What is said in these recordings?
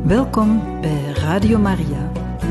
Welkom bij Radio Maria.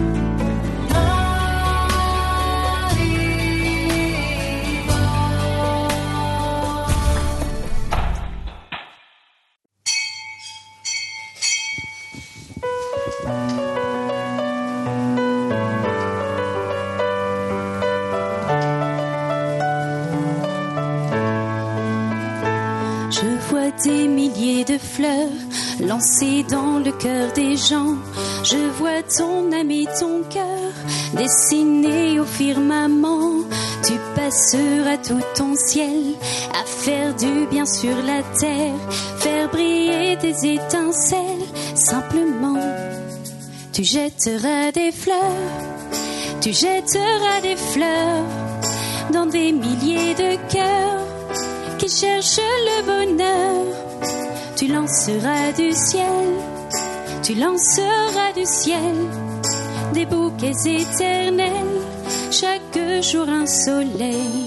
Je vois des milliers de fleurs lancées dans le cœur des gens. Je vois ton âme et ton cœur dessinés au firmament. Tu passeras tout ton ciel à faire du bien sur la terre, faire briller des étincelles. Simplement, tu jetteras des fleurs, tu jetteras des fleurs dans des milliers de cœurs qui cherchent le bonheur. Tu lanceras du ciel, tu lanceras du ciel des bouquets éternels, chaque jour un soleil.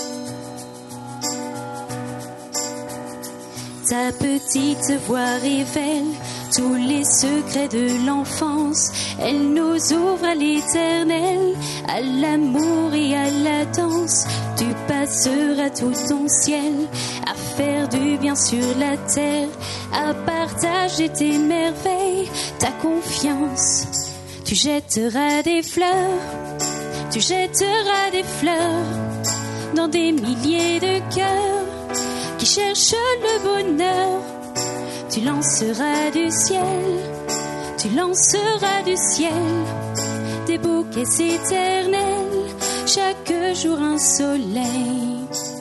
Ta petite voix révèle tous les secrets de l'enfance. Elle nous ouvre à l'éternel, à l'amour et à la danse. Tu passeras tout ton ciel à faire du bien sur la terre, à partager tes merveilles, ta confiance. Tu jetteras des fleurs, tu jetteras des fleurs dans des milliers de cœurs qui cherchent le bonheur. Tu lanceras du ciel, tu lanceras du ciel des bouquets éternels, chaque jour un soleil.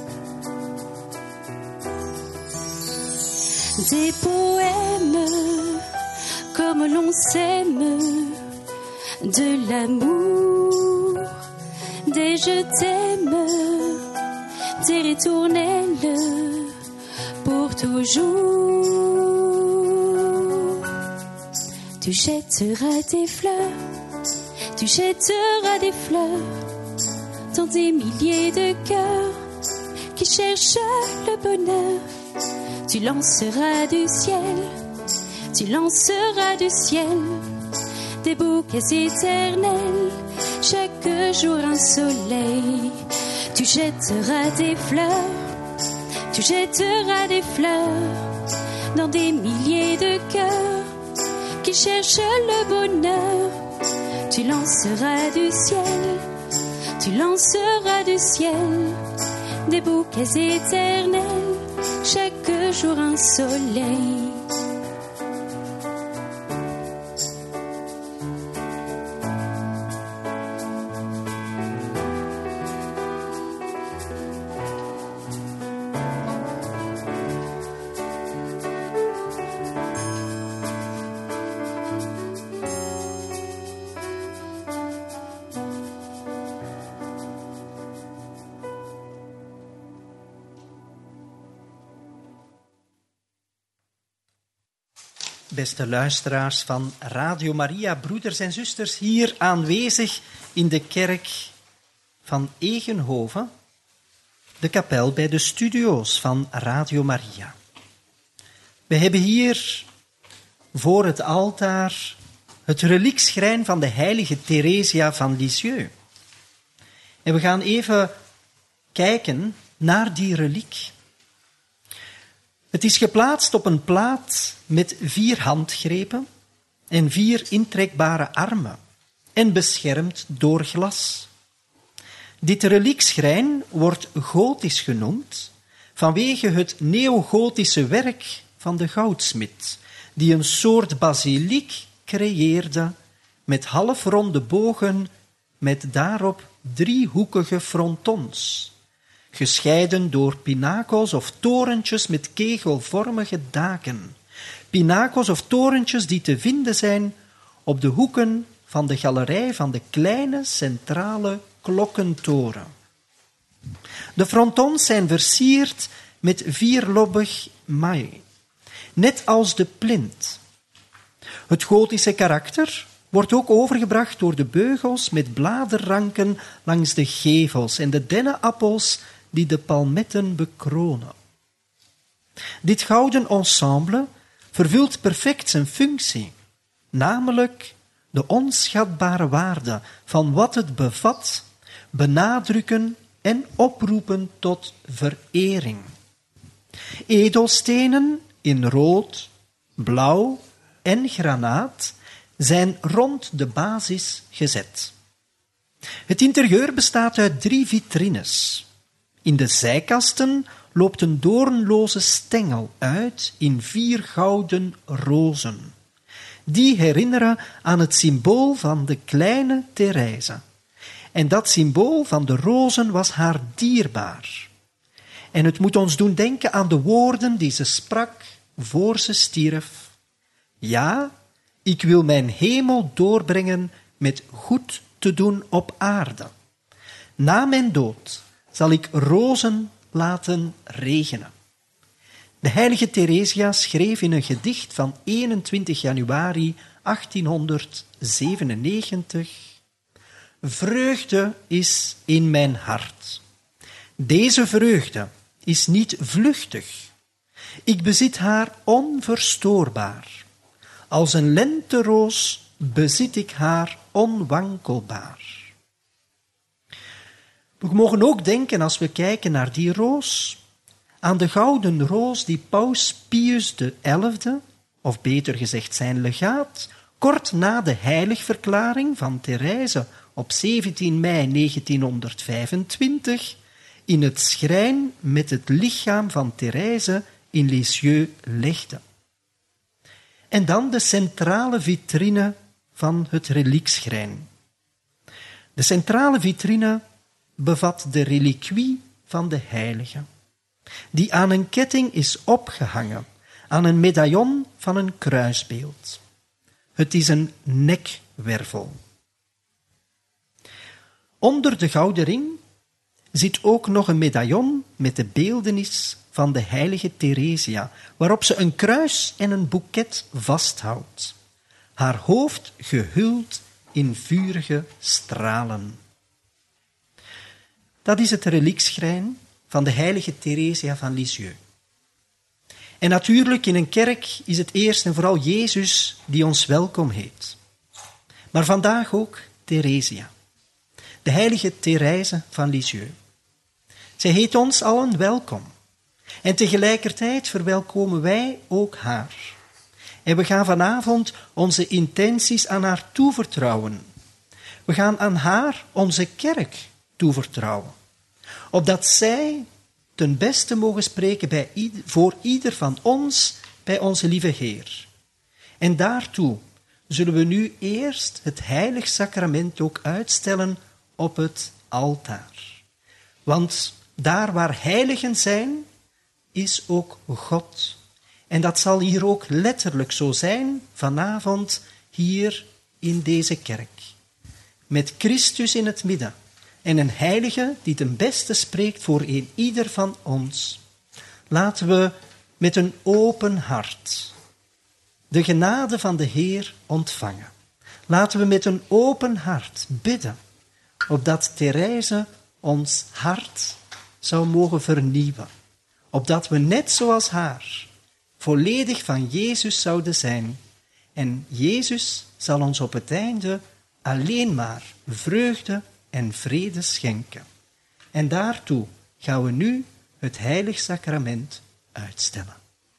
Des poèmes comme l'on s'aime, de l'amour, des je t'aime, des ritournelles pour toujours. Tu jetteras des fleurs, tu jetteras des fleurs dans des milliers de cœurs qui cherchent le bonheur. Tu lanceras du ciel, tu lanceras du ciel des bouquets éternels, chaque jour un soleil. Tu jetteras des fleurs, tu jetteras des fleurs dans des milliers de cœurs qui cherchent le bonheur. Tu lanceras du ciel, tu lanceras du ciel des bouquets éternels, chaque jour un soleil. Beste luisteraars van Radio Maria, broeders en zusters, hier aanwezig in de kerk van Egenhoven, de kapel bij de studio's van Radio Maria. We hebben hier voor het altaar het reliekschrijn van de heilige Theresia van Lisieux. En we gaan even kijken naar die reliek. Het is geplaatst op een plaat met 4 handgrepen en 4 intrekbare armen en beschermd door glas. Dit reliekschrijn wordt gotisch genoemd vanwege het neogotische werk van de goudsmid, die een soort basiliek creëerde met halfronde bogen met daarop 3-hoekige frontons, gescheiden door pinakels of torentjes met kegelvormige daken. Pinakels of torentjes die te vinden zijn op de hoeken van de galerij van de kleine centrale klokkentoren. De frontons zijn versierd met 4-lobbig maai, net als de plint. Het gotische karakter wordt ook overgebracht door de beugels met bladerranken langs de gevels en de dennenappels die de palmetten bekronen. Dit gouden ensemble vervult perfect zijn functie, namelijk de onschatbare waarde van wat het bevat, benadrukken en oproepen tot verering. Edelstenen in rood, blauw en granaat zijn rond de basis gezet. Het interieur bestaat uit 3 vitrines. In de zijkasten loopt een doornloze stengel uit in 4 gouden rozen. Die herinneren aan het symbool van de kleine Therese. En dat symbool van de rozen was haar dierbaar. En het moet ons doen denken aan de woorden die ze sprak voor ze stierf. Ja, ik wil mijn hemel doorbrengen met goed te doen op aarde. Na mijn dood zal ik rozen laten regenen. De heilige Theresia schreef in een gedicht van 21 januari 1897: Vreugde is in mijn hart. Deze vreugde is niet vluchtig. Ik bezit haar onverstoorbaar. Als een lenteroos bezit ik haar onwankelbaar. We mogen ook denken, als we kijken naar die roos, aan de gouden roos die Paus Pius XI, of beter gezegd zijn legaat, kort na de heiligverklaring van Therese op 17 mei 1925 in het schrijn met het lichaam van Therese in Lisieux legde. En dan de centrale vitrine van het reliekschrijn. De centrale vitrine bevat de reliquie van de heilige, die aan een ketting is opgehangen, aan een medaillon van een kruisbeeld. Het is een nekwervel. Onder de gouden ring zit ook nog een medaillon met de beeltenis van de heilige Theresia, waarop ze een kruis en een boeket vasthoudt, haar hoofd gehuld in vurige stralen. Dat is het reliekschrijn van de heilige Theresia van Lisieux. En natuurlijk, in een kerk is het eerst en vooral Jezus die ons welkom heet. Maar vandaag ook Theresia, de heilige Therese van Lisieux. Zij heet ons allen welkom. En tegelijkertijd verwelkomen wij ook haar. En we gaan vanavond onze intenties aan haar toevertrouwen. We gaan aan haar onze kerk toevertrouwen. Opdat zij ten beste mogen spreken voor ieder van ons bij onze lieve Heer. En daartoe zullen we nu eerst het heilig sacrament ook uitstellen op het altaar. Want daar waar heiligen zijn, is ook God. En dat zal hier ook letterlijk zo zijn vanavond hier in deze kerk. Met Christus in het midden en een heilige die ten beste spreekt voor ieder van ons. Laten we met een open hart de genade van de Heer ontvangen. Laten we met een open hart bidden, opdat Therese ons hart zou mogen vernieuwen. Opdat we net zoals haar volledig van Jezus zouden zijn. En Jezus zal ons op het einde alleen maar vreugde en vrede schenken. En daartoe gaan we nu het heilig sacrament uitstellen.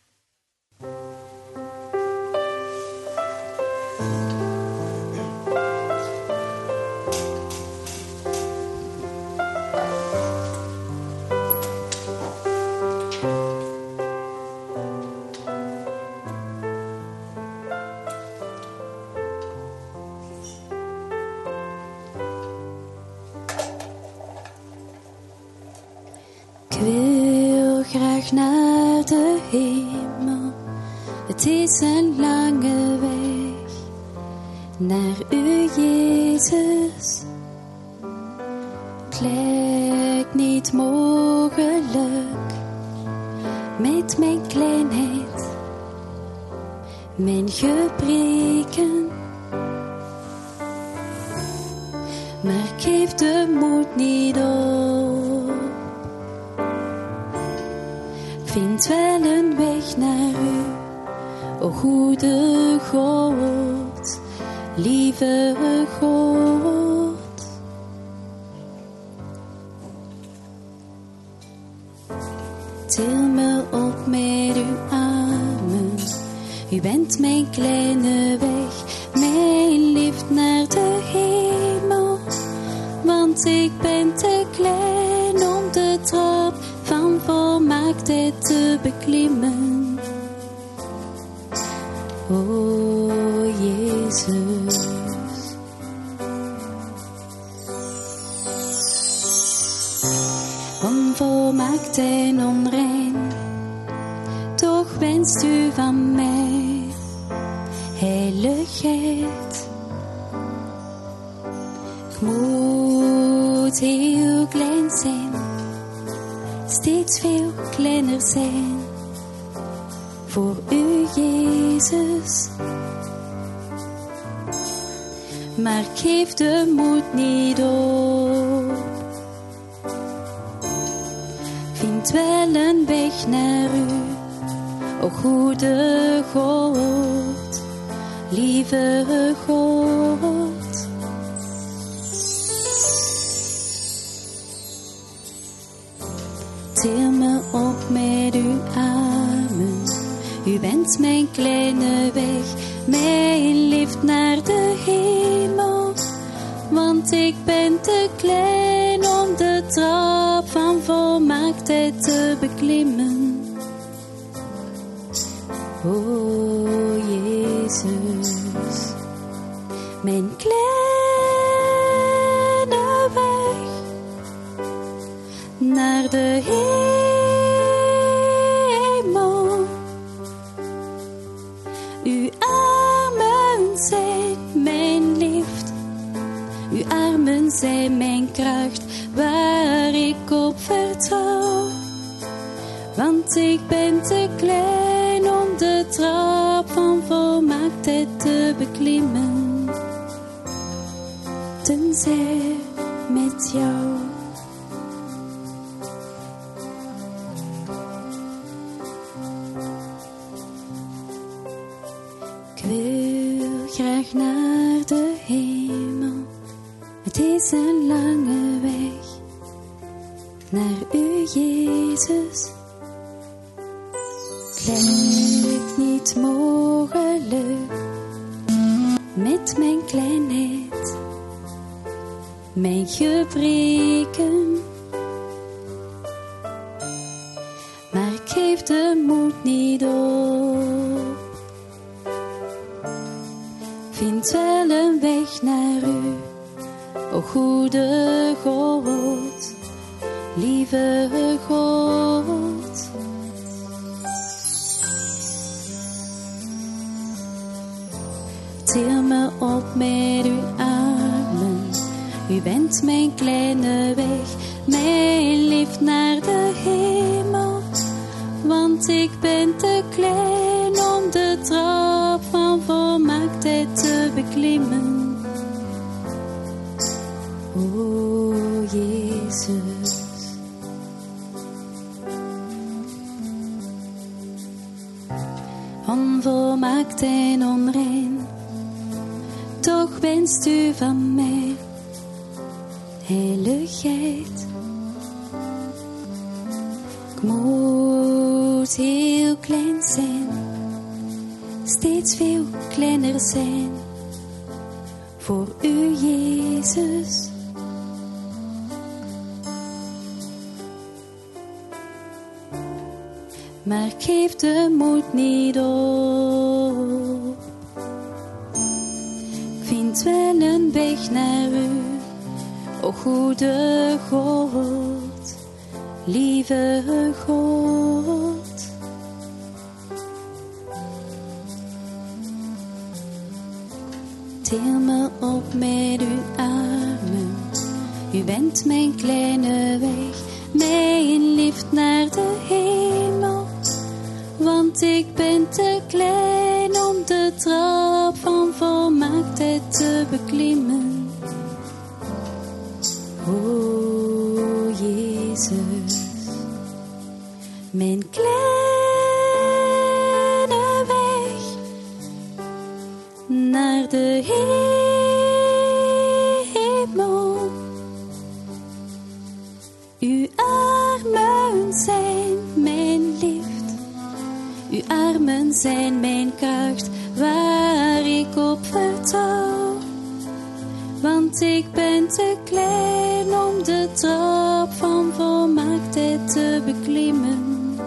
Ik wil graag naar de hemel. Het is een lange weg naar u, Jezus. Het lijkt niet mogelijk met mijn kleinheid, mijn gebreken. Maar ik geef de moed niet op. Vind wel een weg naar u, o goede God. lieve God. Til me op met uw armen. U bent mijn kleine weg, mijn liefde naar de hemel. Want ik ben te klein om de trap van volmaaktheid te beklimmen. O Jezus. Onvolmaakt en onrein, toch wenst u van mij heiligheid. Ik moet heel klein zijn, steeds veel kleiner zijn, voor u Jezus. Maar ik geef de moed niet op, vind wel een weg naar u, o goede God, lieve God. Til me op met uw armen, u bent mijn kleine weg, mijn liefde naar de hemel. Want ik ben te klein om de trap van volmaaktheid te beklimmen. O Jezus, mijn kleine weg naar de hemel. Uw armen zijn mijn liefde, uw armen zijn mijn kracht, waar ik op vertrouw. Want ik ben te klein om de trap van volmaaktheid te beklimmen, tenzij met jou. Ik wil graag naar de hemel, het is een lange weg naar u Jezus. Het lijkt niet mogelijk met mijn kleinheid, mijn gebreken. Maar ik geef de moed niet op, vind wel een weg naar u, o goede God, lieve God. Til me op met uw armen, u bent mijn kleine weg, mijn liefde naar de hemel. Want ik ben te klein om de trap van volmaaktheid te beklimmen. O Jezus. Onvolmaakt en onrein, toch wenst u van mij heiligheid. Ik moet heel klein zijn, steeds veel kleiner zijn, voor u Jezus. Maar ik geef de moed niet op, ik vind wel een weg naar u, o goede God, lieve God. Til me op met uw armen, u bent mijn kleine weg, mijn liefde naar de hemel. Want ik ben te klein om de trap van volmaaktheid te beklimmen. O Jezus, mijn kleine weg naar de hemel. Uw armen zijn mijn kracht, waar ik op vertrouw. Want ik ben te klein om de trap van volmaaktheid te beklimmen.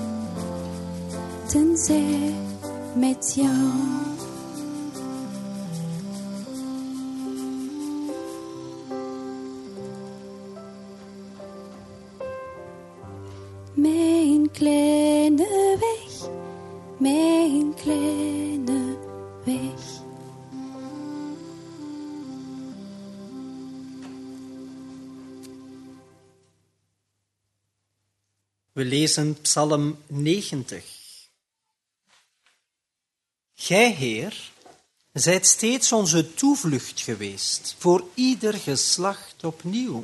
Tenzij met jou. Mijn kleine weg, mijn kleine weg. We lezen Psalm 90. Gij, Heer, zijt steeds onze toevlucht geweest, voor ieder geslacht opnieuw.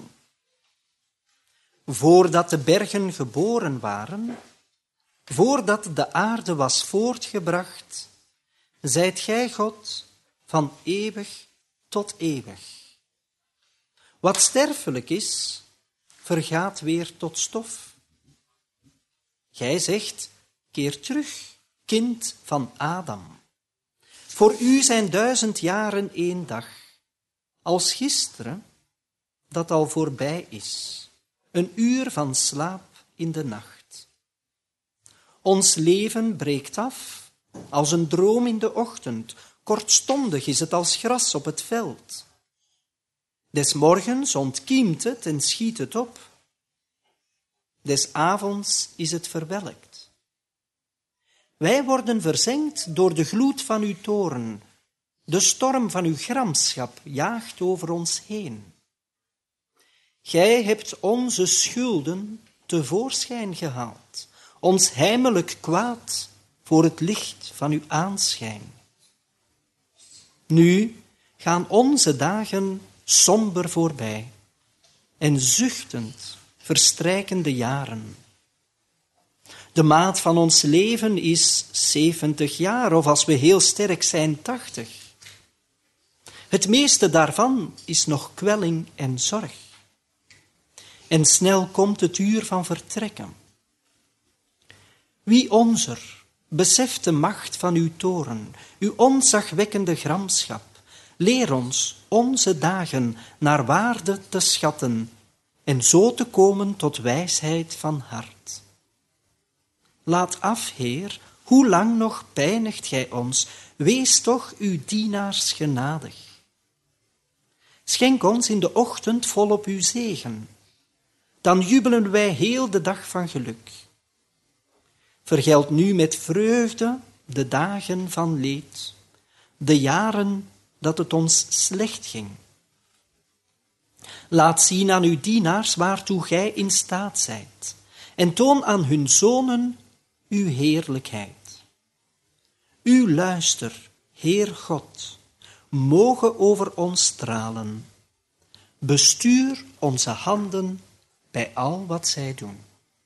Voordat de bergen geboren waren, voordat de aarde was voortgebracht, zijt gij God van eeuwig tot eeuwig. Wat sterfelijk is, vergaat weer tot stof. Gij zegt, keer terug, kind van Adam. Voor u zijn 1000 jaren 1 dag, als gisteren, dat al voorbij is, een uur van slaap in de nacht. Ons leven breekt af, als een droom in de ochtend, kortstondig is het als gras op het veld. Des morgens ontkiemt het en schiet het op. Des avonds is het verwelkt. Wij worden verzengd door de gloed van uw toorn. De storm van uw gramschap jaagt over ons heen. Gij hebt onze schulden tevoorschijn gehaald, ons heimelijk kwaad voor het licht van uw aanschijn. Nu gaan onze dagen somber voorbij en zuchtend verstrijken de jaren. De maat van ons leven is 70 jaar, of als we heel sterk zijn 80. Het meeste daarvan is nog kwelling en zorg. En snel komt het uur van vertrekken. Wie onzer beseft de macht van uw toorn, uw ontzagwekkende gramschap. Leer ons onze dagen naar waarde te schatten en zo te komen tot wijsheid van hart. Laat af, Heer, hoe lang nog pijnigt gij ons, wees toch uw dienaars genadig. Schenk ons in de ochtend volop uw zegen, dan jubelen wij heel de dag van geluk. Vergeld nu met vreugde de dagen van leed, de jaren dat het ons slecht ging. Laat zien aan uw dienaars waartoe gij in staat zijt, en toon aan hun zonen uw heerlijkheid. Uw luister, Heer God, moge over ons stralen. Bestuur onze handen bij al wat zij doen.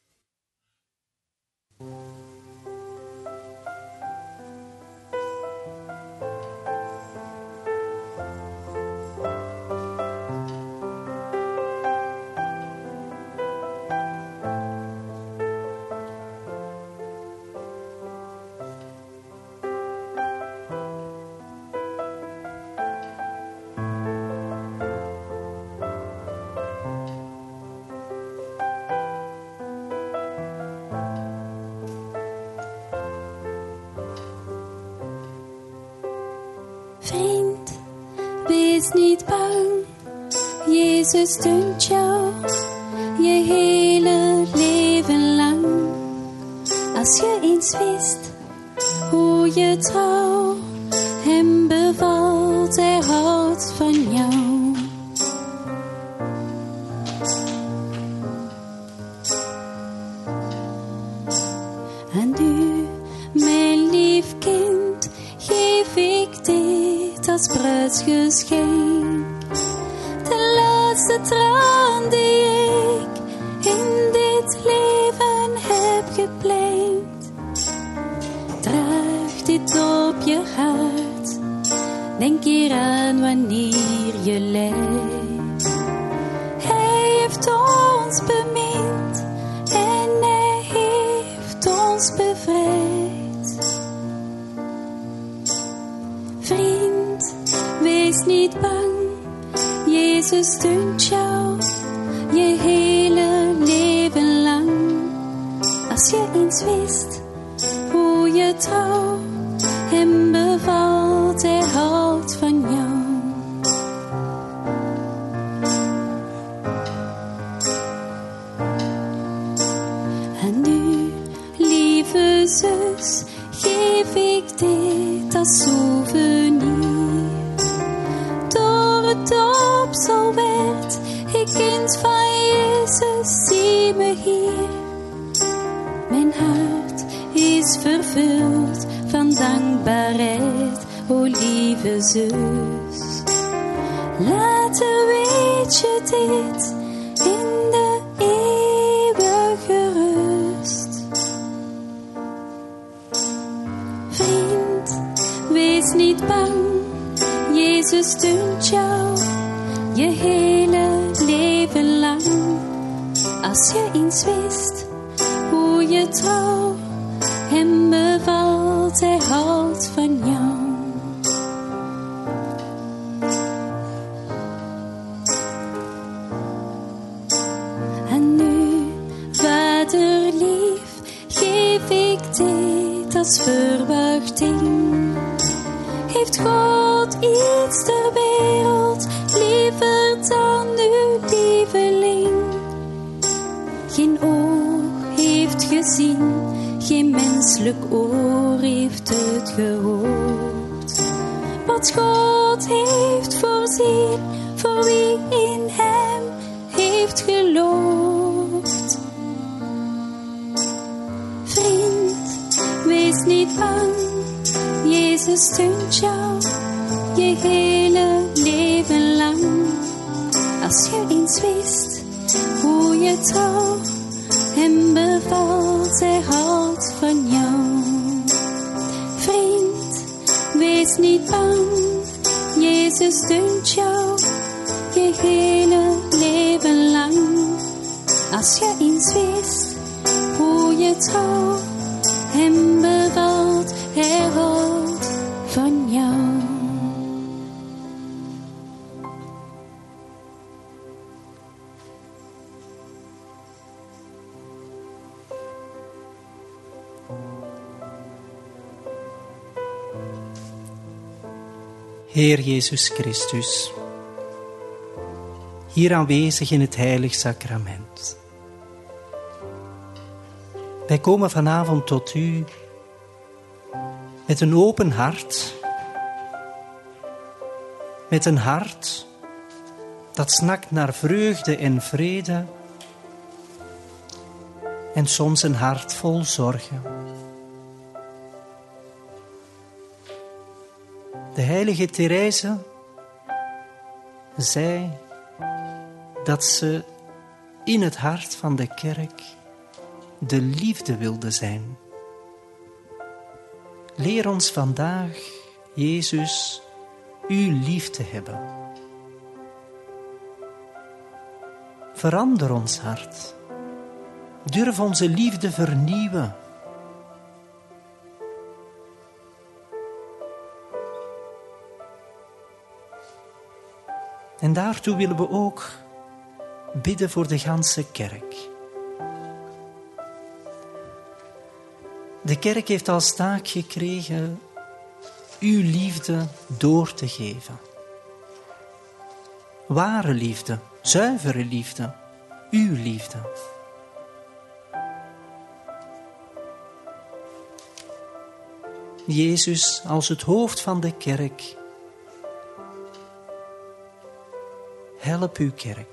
Vriend, wees niet bang, Jezus steunt jou je hele leven lang. Als je eens wist hoe je trouw hem bevalt, hij houdt van jou. En u, mijn lief kind, geef ik dit als bruidsgeschenk. De laatste traan die ik in dit leven heb gepleegd. Draag dit op je hart, denk eraan wanneer je lijdt. Hij heeft ons bemind en hij heeft ons bevrijd. wees niet bang. Jezus steunt jou je hele leven lang. Als je eens wist hoe je trouw hem bevalt, hij houdt van jou. En nu, lieve zus, geef ik dit als souvenir. Door het doopsel werd ik kind van Jezus, zie me hier. Mijn hart is vervuld van dankbaarheid, o lieve zus. Later weet je dit in de eeuwige rust. Vriend, wees niet bang, Jezus steunt jou je hele leven lang. Als je eens wist hoe je trouw hem bevalt, hij houdt van jou. En nu, Vader lief, geef ik dit als verwachting. Heeft God iets ter wereld liever dan uw lieveling? Geen oog heeft gezien, geen menselijk oor heeft het gehoord. Wat God heeft voorzien voor wie in hem heeft geloofd. Vriend, wees niet bang, Jezus steunt jou je hele leven lang. Als je eens wist hoe je trouw hem bevalt, hij houdt van jou. Vriend, wees niet bang, Jezus steunt jou je hele leven lang. Als je eens wist hoe je trouw hem bevalt, hij houdt van jou. Heer Jezus Christus, hier aanwezig in het heilig sacrament. Wij komen vanavond tot u met een open hart, met een hart dat snakt naar vreugde en vrede en soms een hart vol zorgen. De heilige Therese zei dat ze in het hart van de kerk de liefde wilde zijn. Leer ons vandaag, Jezus, u lief te hebben. Verander ons hart. Durf onze liefde vernieuwen. En daartoe willen we ook bidden voor de ganse kerk. De kerk heeft als taak gekregen uw liefde door te geven. Ware liefde, zuivere liefde, uw liefde. Jezus als het hoofd van de kerk, help uw kerk.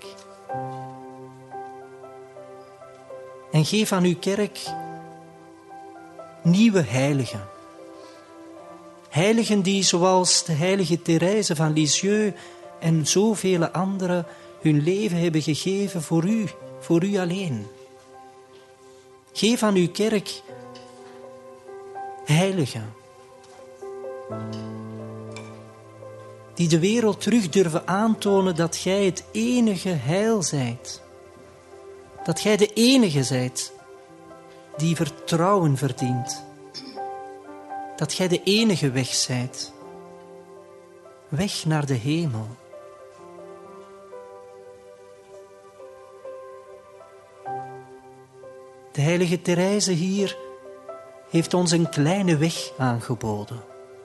En geef aan uw kerk nieuwe heiligen. Heiligen die zoals de heilige Therese van Lisieux en zoveel anderen hun leven hebben gegeven voor u alleen. Geef aan uw kerk heiligen die de wereld terug durven aantonen dat gij het enige heil zijt. Dat gij de enige zijt die vertrouwen verdient. Dat gij de enige weg zijt. weg naar de hemel. De heilige Therese hier heeft ons een kleine weg aangeboden.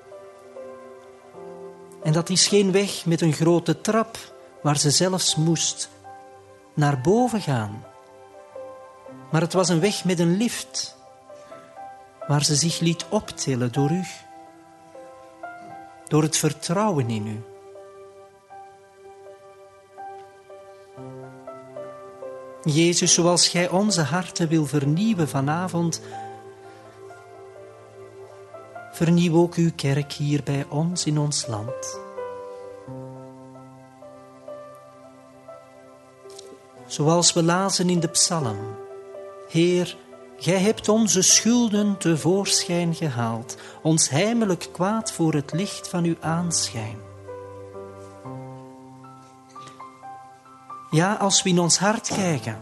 En dat is geen weg met een grote trap, waar ze zelfs moest naar boven gaan. Maar het was een weg met een lift, waar ze zich liet optillen door u. Door het vertrouwen in u. Jezus, zoals gij onze harten wil vernieuwen vanavond, vernieuw ook uw kerk hier bij ons in ons land. Zoals we lazen in de psalm. Heer, gij hebt onze schulden tevoorschijn gehaald, ons heimelijk kwaad voor het licht van uw aanschijn. Ja, als we in ons hart kijken,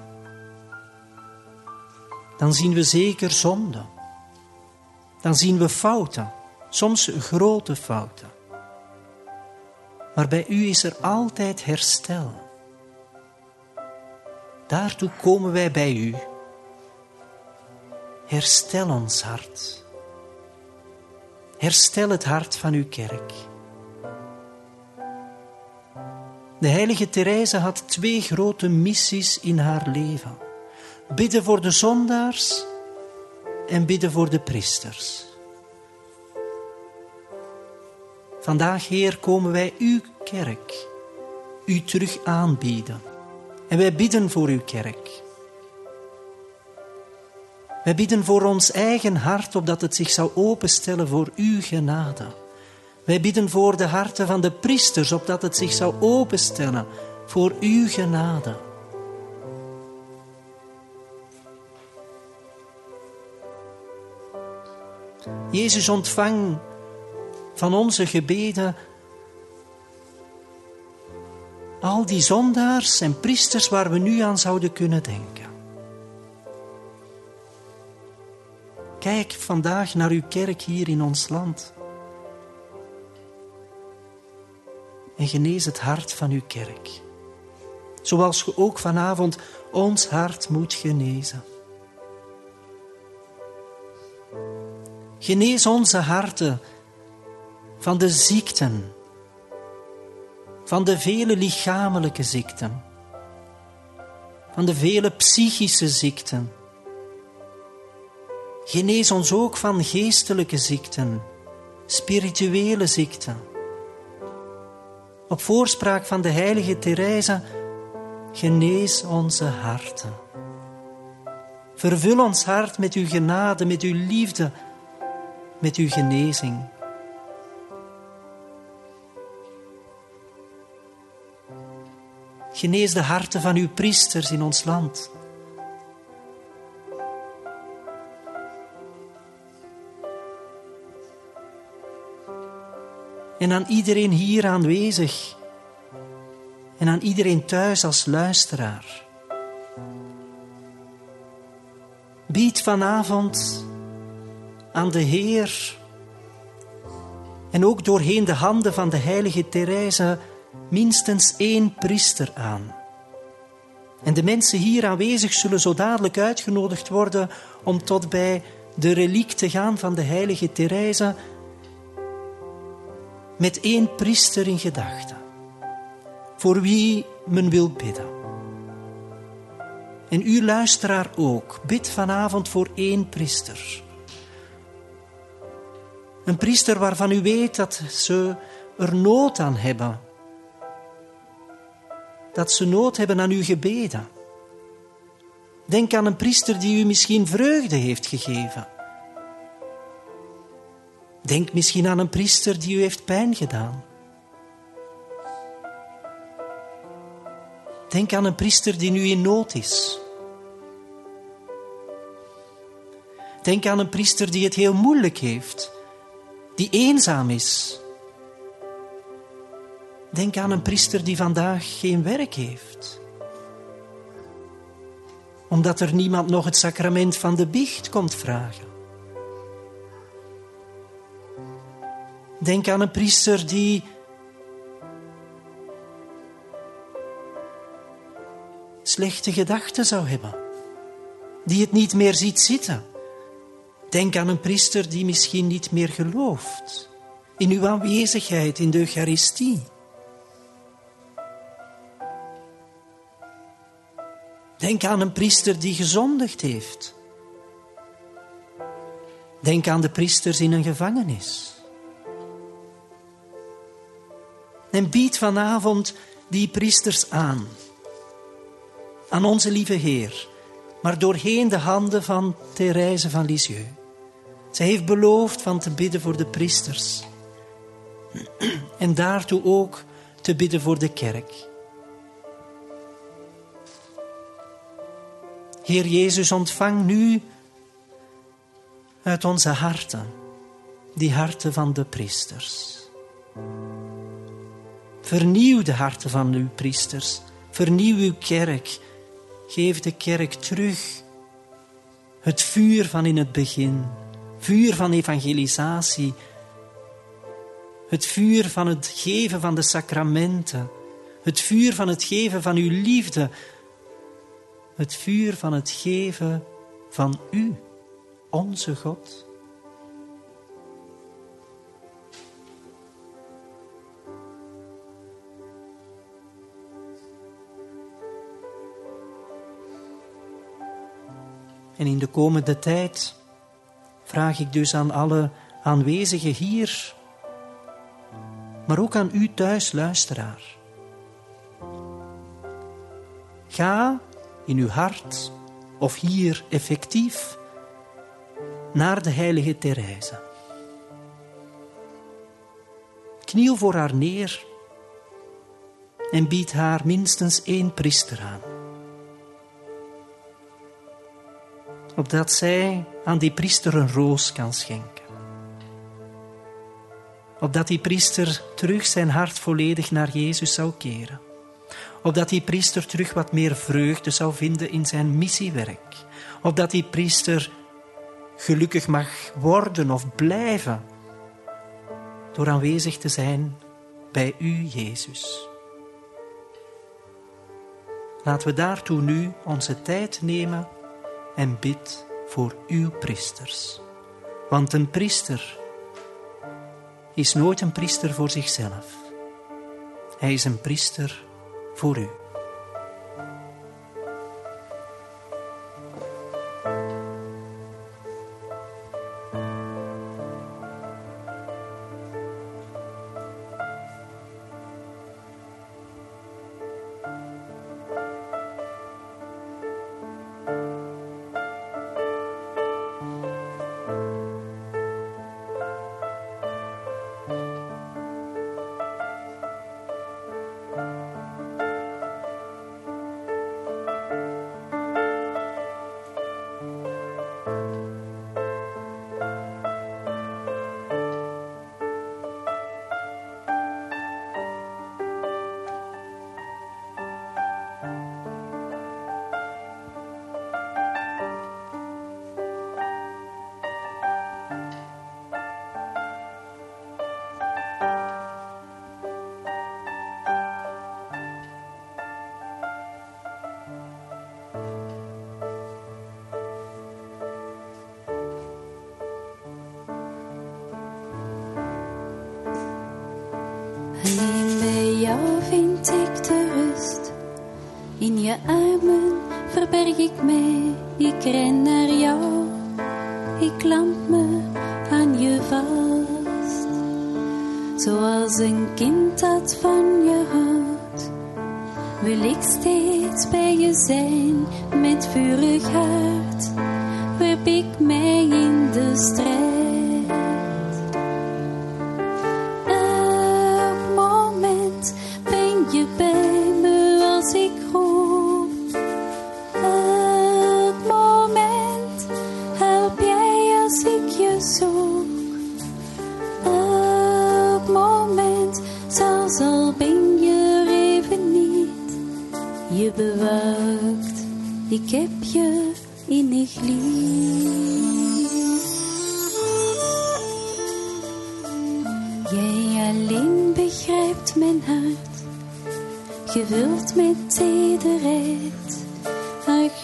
dan zien we zeker zonde. Dan zien we fouten, soms grote fouten. Maar bij u is er altijd herstel. Daartoe komen wij bij u. Herstel ons hart. Herstel het hart van uw kerk. De heilige Therese had 2 grote missies in haar leven. Bidden voor de zondaars en bidden voor de priesters. Vandaag, Heer, komen wij uw kerk u terug aanbieden. En wij bidden voor uw kerk. Wij bidden voor ons eigen hart, opdat het zich zou openstellen voor uw genade. Wij bidden voor de harten van de priesters, opdat het zich zou openstellen voor uw genade. Jezus, ontvang van onze gebeden al die zondaars en priesters waar we nu aan zouden kunnen denken. Kijk vandaag naar uw kerk hier in ons land. En genees het hart van uw kerk. Zoals u ook vanavond ons hart moet genezen. Genees onze harten van de ziekten. Van de vele lichamelijke ziekten. Van de vele psychische ziekten. Genees ons ook van geestelijke ziekten, spirituele ziekten. Op voorspraak van de heilige Therese, genees onze harten. Vervul ons hart met uw genade, met uw liefde, met uw genezing. Genees de harten van uw priesters in ons land. En aan iedereen hier aanwezig. En aan iedereen thuis als luisteraar. Bied vanavond aan de Heer en ook doorheen de handen van de heilige Therese minstens 1 priester aan. En de mensen hier aanwezig zullen zo dadelijk uitgenodigd worden om tot bij de reliek te gaan van de heilige Therese met 1 priester in gedachten, voor wie men wil bidden. En u luisteraar ook, bid vanavond voor 1 priester. Een priester waarvan u weet dat ze er nood aan hebben. Dat ze nood hebben aan uw gebeden. Denk aan een priester die u misschien vreugde heeft gegeven. Denk misschien aan een priester die u heeft pijn gedaan. Denk aan een priester die nu in nood is. Denk aan een priester die het heel moeilijk heeft, die eenzaam is. Denk aan een priester die vandaag geen werk heeft, omdat er niemand nog het sacrament van de biecht komt vragen. Denk aan een priester die slechte gedachten zou hebben, die het niet meer ziet zitten. Denk aan een priester die misschien niet meer gelooft in uw aanwezigheid in de Eucharistie. Denk aan een priester die gezondigd heeft. Denk aan de priesters in een gevangenis. En bied vanavond die priesters aan onze lieve Heer, maar doorheen de handen van Thérèse van Lisieux. Zij heeft beloofd van te bidden voor de priesters en daartoe ook te bidden voor de kerk. Heer Jezus, ontvang nu uit onze harten die harten van de priesters. Vernieuw de harten van uw priesters. Vernieuw uw kerk. Geef de kerk terug het vuur van in het begin. Vuur van evangelisatie. Het vuur van het geven van de sacramenten. Het vuur van het geven van uw liefde. Het vuur van het geven van u, onze God. En in de komende tijd vraag ik dus aan alle aanwezigen hier, maar ook aan u thuis, luisteraar. Ga in uw hart, of hier effectief, naar de heilige Thérèse. Kniel voor haar neer en bied haar minstens 1 priester aan. Opdat zij aan die priester een roos kan schenken. Opdat die priester terug zijn hart volledig naar Jezus zou keren. Opdat die priester terug wat meer vreugde zou vinden in zijn missiewerk. Opdat die priester gelukkig mag worden of blijven door aanwezig te zijn bij u, Jezus. Laten we daartoe nu onze tijd nemen en bid voor uw priesters. Want een priester is nooit een priester voor zichzelf. Hij is een priester voor u. Alleen bij jou vind ik de rust. In je armen verberg ik mij. Ik ren naar jou. Ik klamp me aan je vast. Zoals een kind dat van je houdt, wil ik steeds bij je zijn. Met vurig hart werp ik mij in de strijd. Bewaakt, ik heb je innig lief. Jij alleen begrijpt mijn hart, gevuld met tederheid.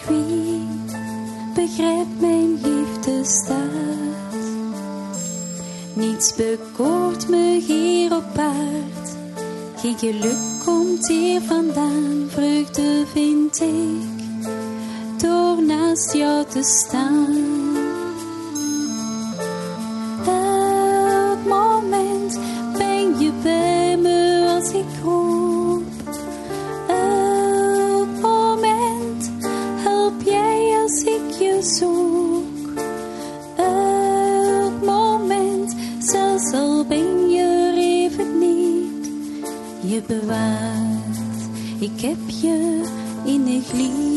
wie begrijpt mijn liefdestaat? Niets bekoort me hier op aard. Geen geluk komt hier vandaan. Vreugde vind ik door naast jou te staan. Elk moment ben je bij me als ik roep. Elk moment help jij als ik je zoek. Elk moment, zelfs al ben je er even niet, je bewaart, ik heb je innig lief.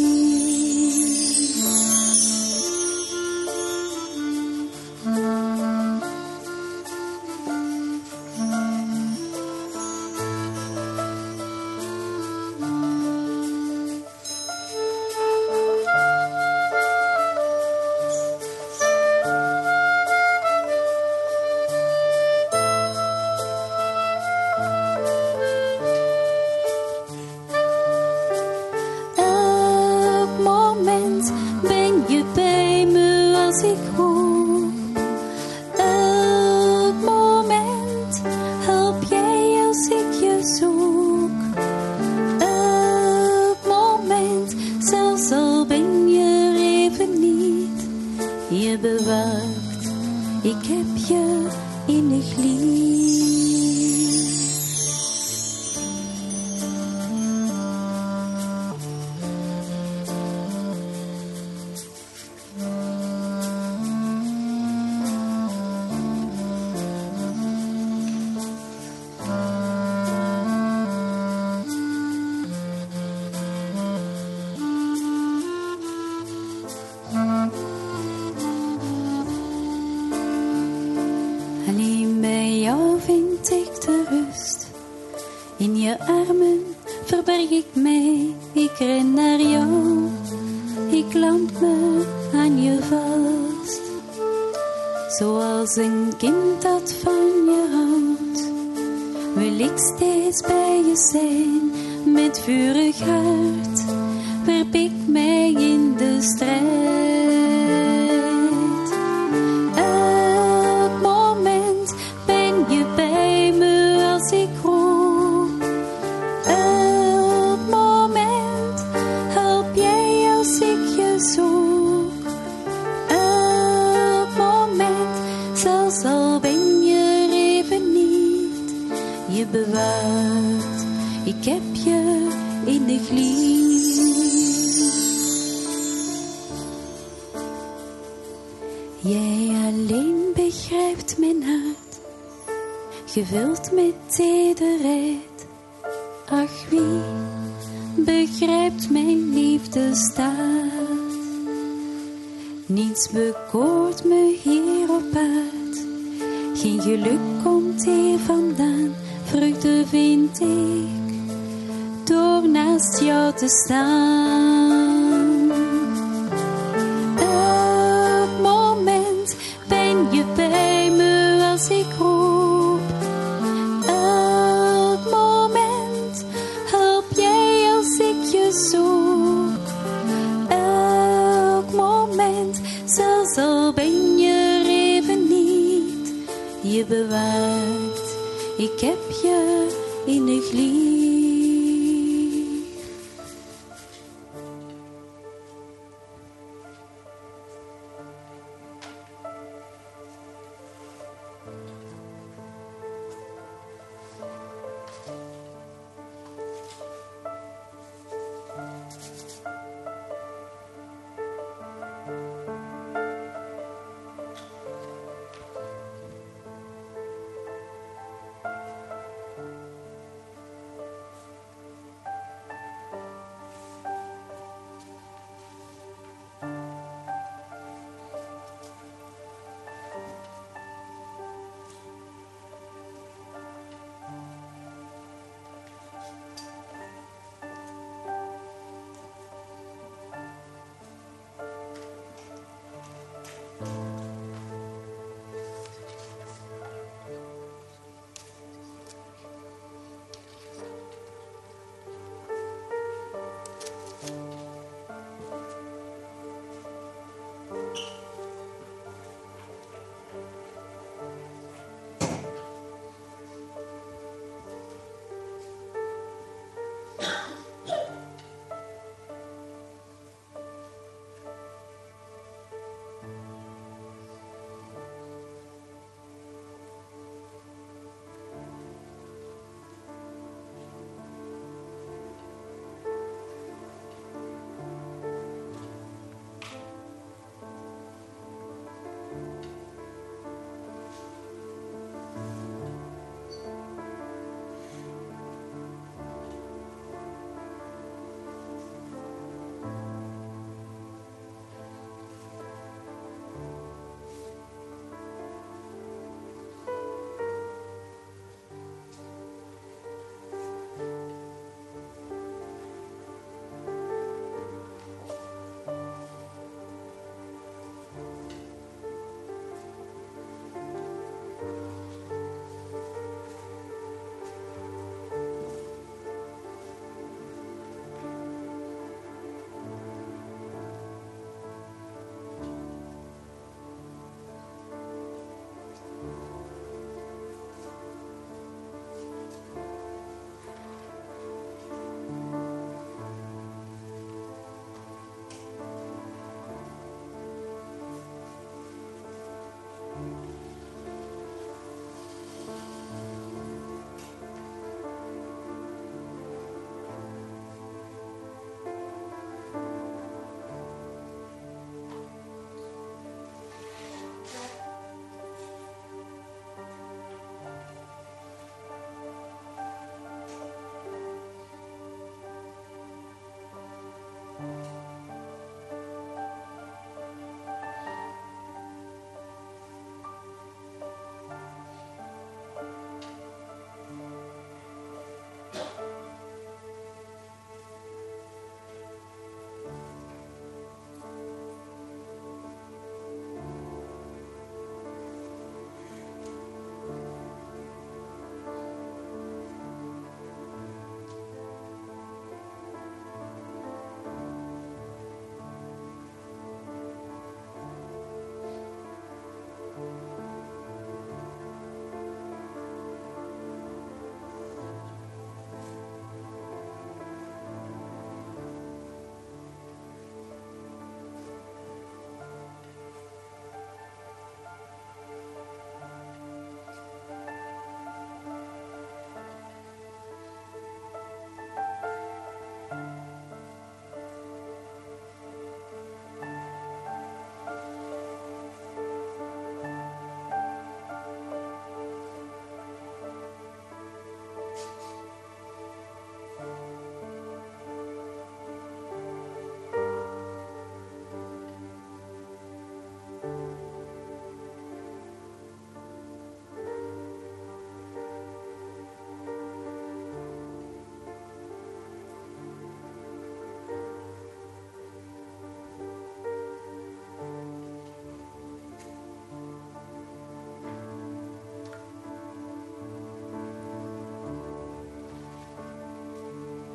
Je bewaakt, ik heb je innig lief. Alleen bij jou vind ik de rust. In je armen verberg ik mij. Ik ren naar jou. Ik klamp me aan je vast. Zoals een kind dat van je houdt, wil ik steeds bij je zijn. Met vurig hart werp ik mij in de strijd. Je bewaart, ik heb je innig lief. Jij alleen begrijpt mijn hart, gevuld met tederheid. Ach, wie begrijpt mijn liefdestaat? Niets bekoort me hier op aard. Geen geluk komt hier vandaan. Vreugde vind ik door naast jou te staan. Elk moment ben je bij me als ik roep. Elk moment help jij als ik je zoek. Elk moment, zelfs al ben je er even niet, je bewaart. Ik heb je innig lief.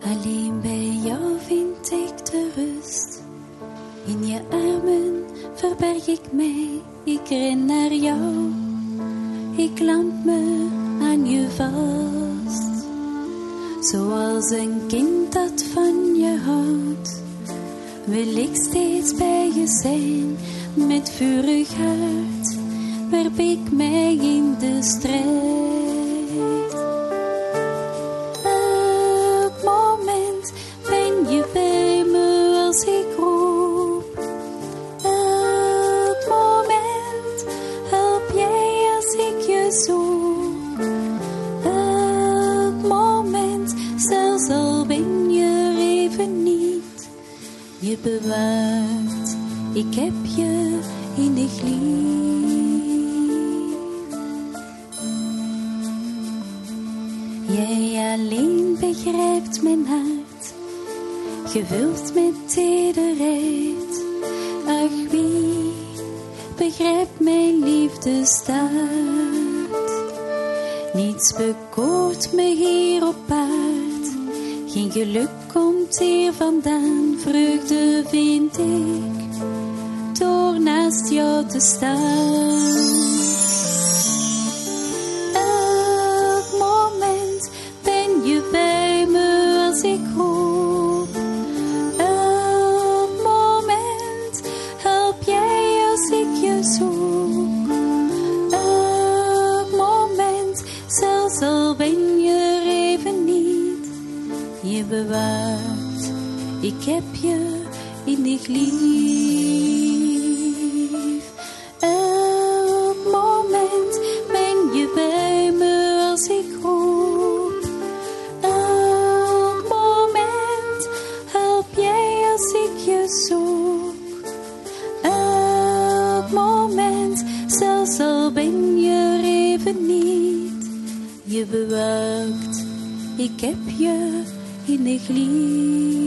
Alleen bij jou vind ik de rust. In je armen verberg ik mij. Ik ren naar jou. Ik klamp me aan je vast. Zoals een kind dat van je houdt, wil ik steeds bij je zijn. Met vurig hart werp ik mij in de strijd. Elk moment ben je bij me als ik roep. Elk moment help jij als ik je zoek. Elk moment, zelfs al ben je er even niet, je bewaart. Ik heb je innig lief. Jij alleen begrijpt mijn hart, gevuld met tederheid. Ach, wie begrijpt mijn liefdestaart? Niets bekoort me hier op aard. Geen geluk komt hier vandaan. Vreugde vind ik door naast jou te staan. Elk moment ben je bij me als ik roep. Elk moment help jij als ik je zoek. Elk moment, zelfs al ben je er even niet, je bewaart. Ik heb je innig lief. Elk moment ben je bij me als ik roep. Elk moment help jij als ik je zoek. Elk moment, zelfs al ben je er even niet, je bewaakt. Ik heb je innig lief.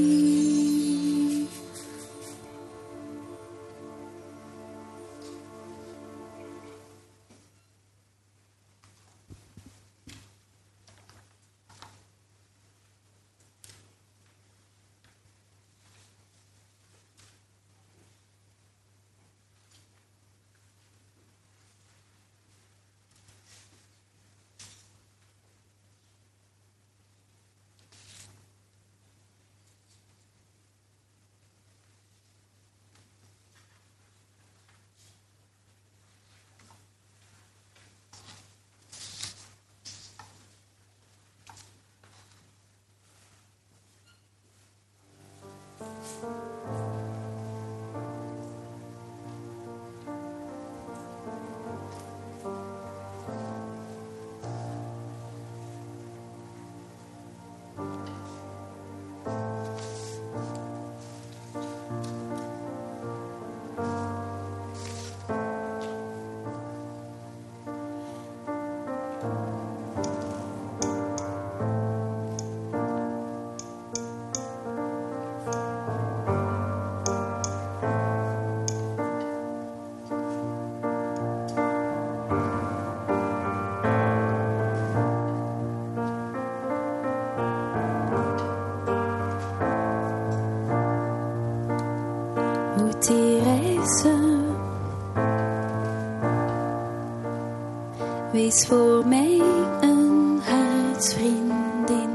Wees voor mij een hartsvriendin.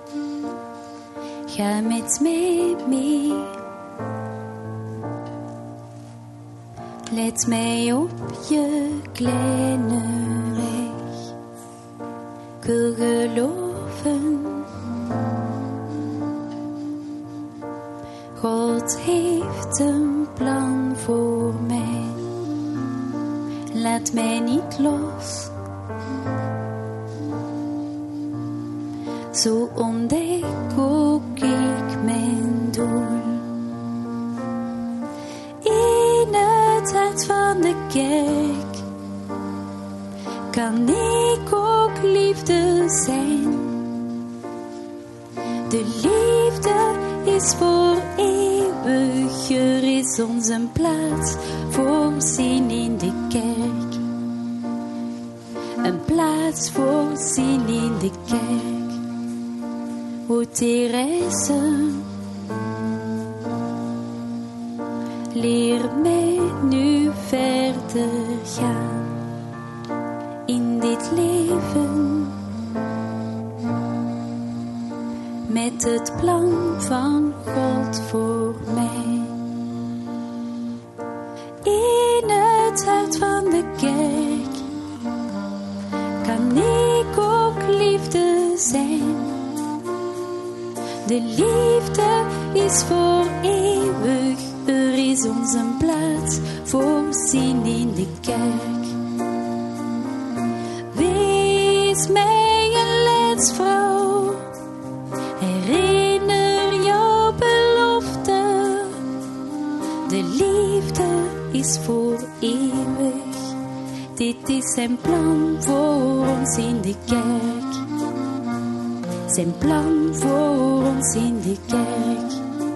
Ga met mij mee. Leid mij op je kleine weg. Ik wil geloven. God heeft een plan voor mij. Laat mij niet los. Zo ontdek ook ik mijn doel. In het hart van de kerk kan ik ook liefde zijn. De liefde is voor eeuwig. Er is ons een plaats voorzien in de kerk. Een plaats voorzien in de kerk. O Therese, leer mij nu verder gaan in dit leven met het plan van God voor mij. In het hart van de kerk kan ik ook liefde zijn. De liefde is voor eeuwig, er is ons een plaats voorzien in de kerk. Wees mij een leidsvrouw, herinner jouw belofte. De liefde is voor eeuwig, dit is zijn plan voor ons in de kerk. Zijn plan voor ons in de kerk.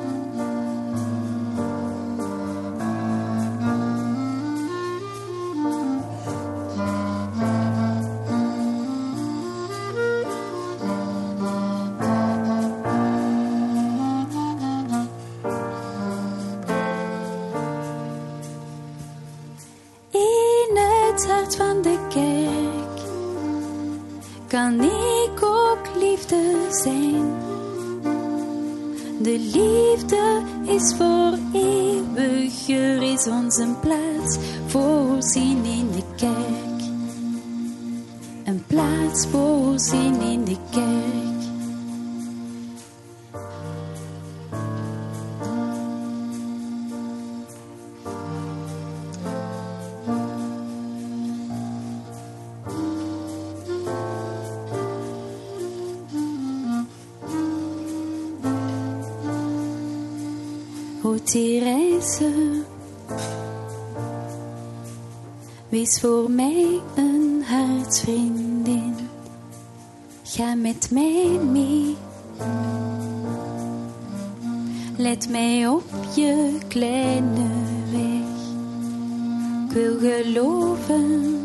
In het hart van de kerk kan ik ook liefde zijn. De liefde is voor eeuwig, er is ons een plaats voorzien in de kerk. Een plaats voorzien in de kerk. O Therese, wees voor mij een hartsvriendin. Ga met mij mee. Let mij op je kleine weg. Ik wil geloven.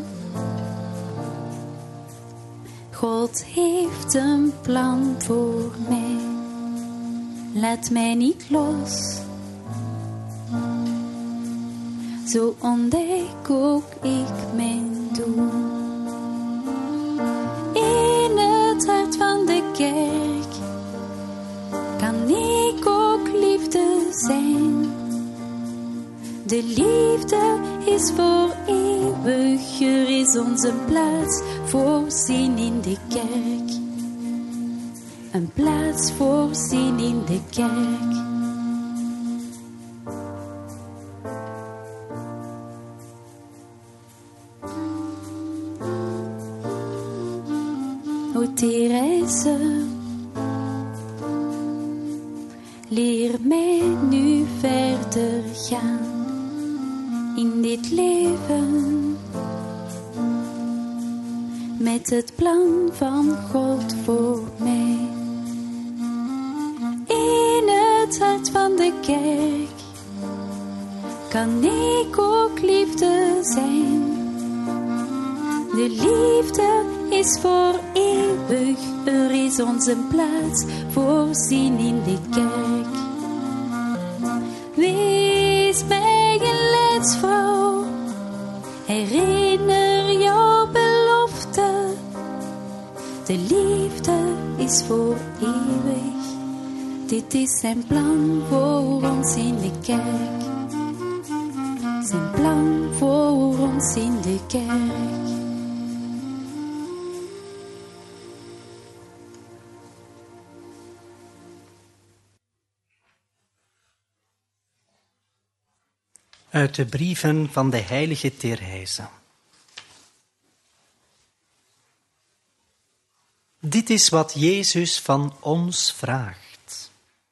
God heeft een plan voor mij. Laat mij niet los. Zo ontdek ook ik mijn doel. In het hart van de kerk kan ik ook liefde zijn. De liefde is voor eeuwig, er is ons een plaats voorzien in de kerk. Een plaats voorzien in de kerk. O Therese, leer mij nu verder gaan in dit leven met het plan van God voor mij. In het hart van de kerk kan ik ook liefde zijn. De liefde is voor eeuwig, er is ons een plaats voorzien in de kerk. Wees mij een leidsvrouw, herinner jouw belofte. De liefde is voor eeuwig, dit is zijn plan voor ons in de kerk. Zijn plan voor ons in de kerk. Uit de brieven van de heilige Therese. Dit is wat Jezus van ons vraagt.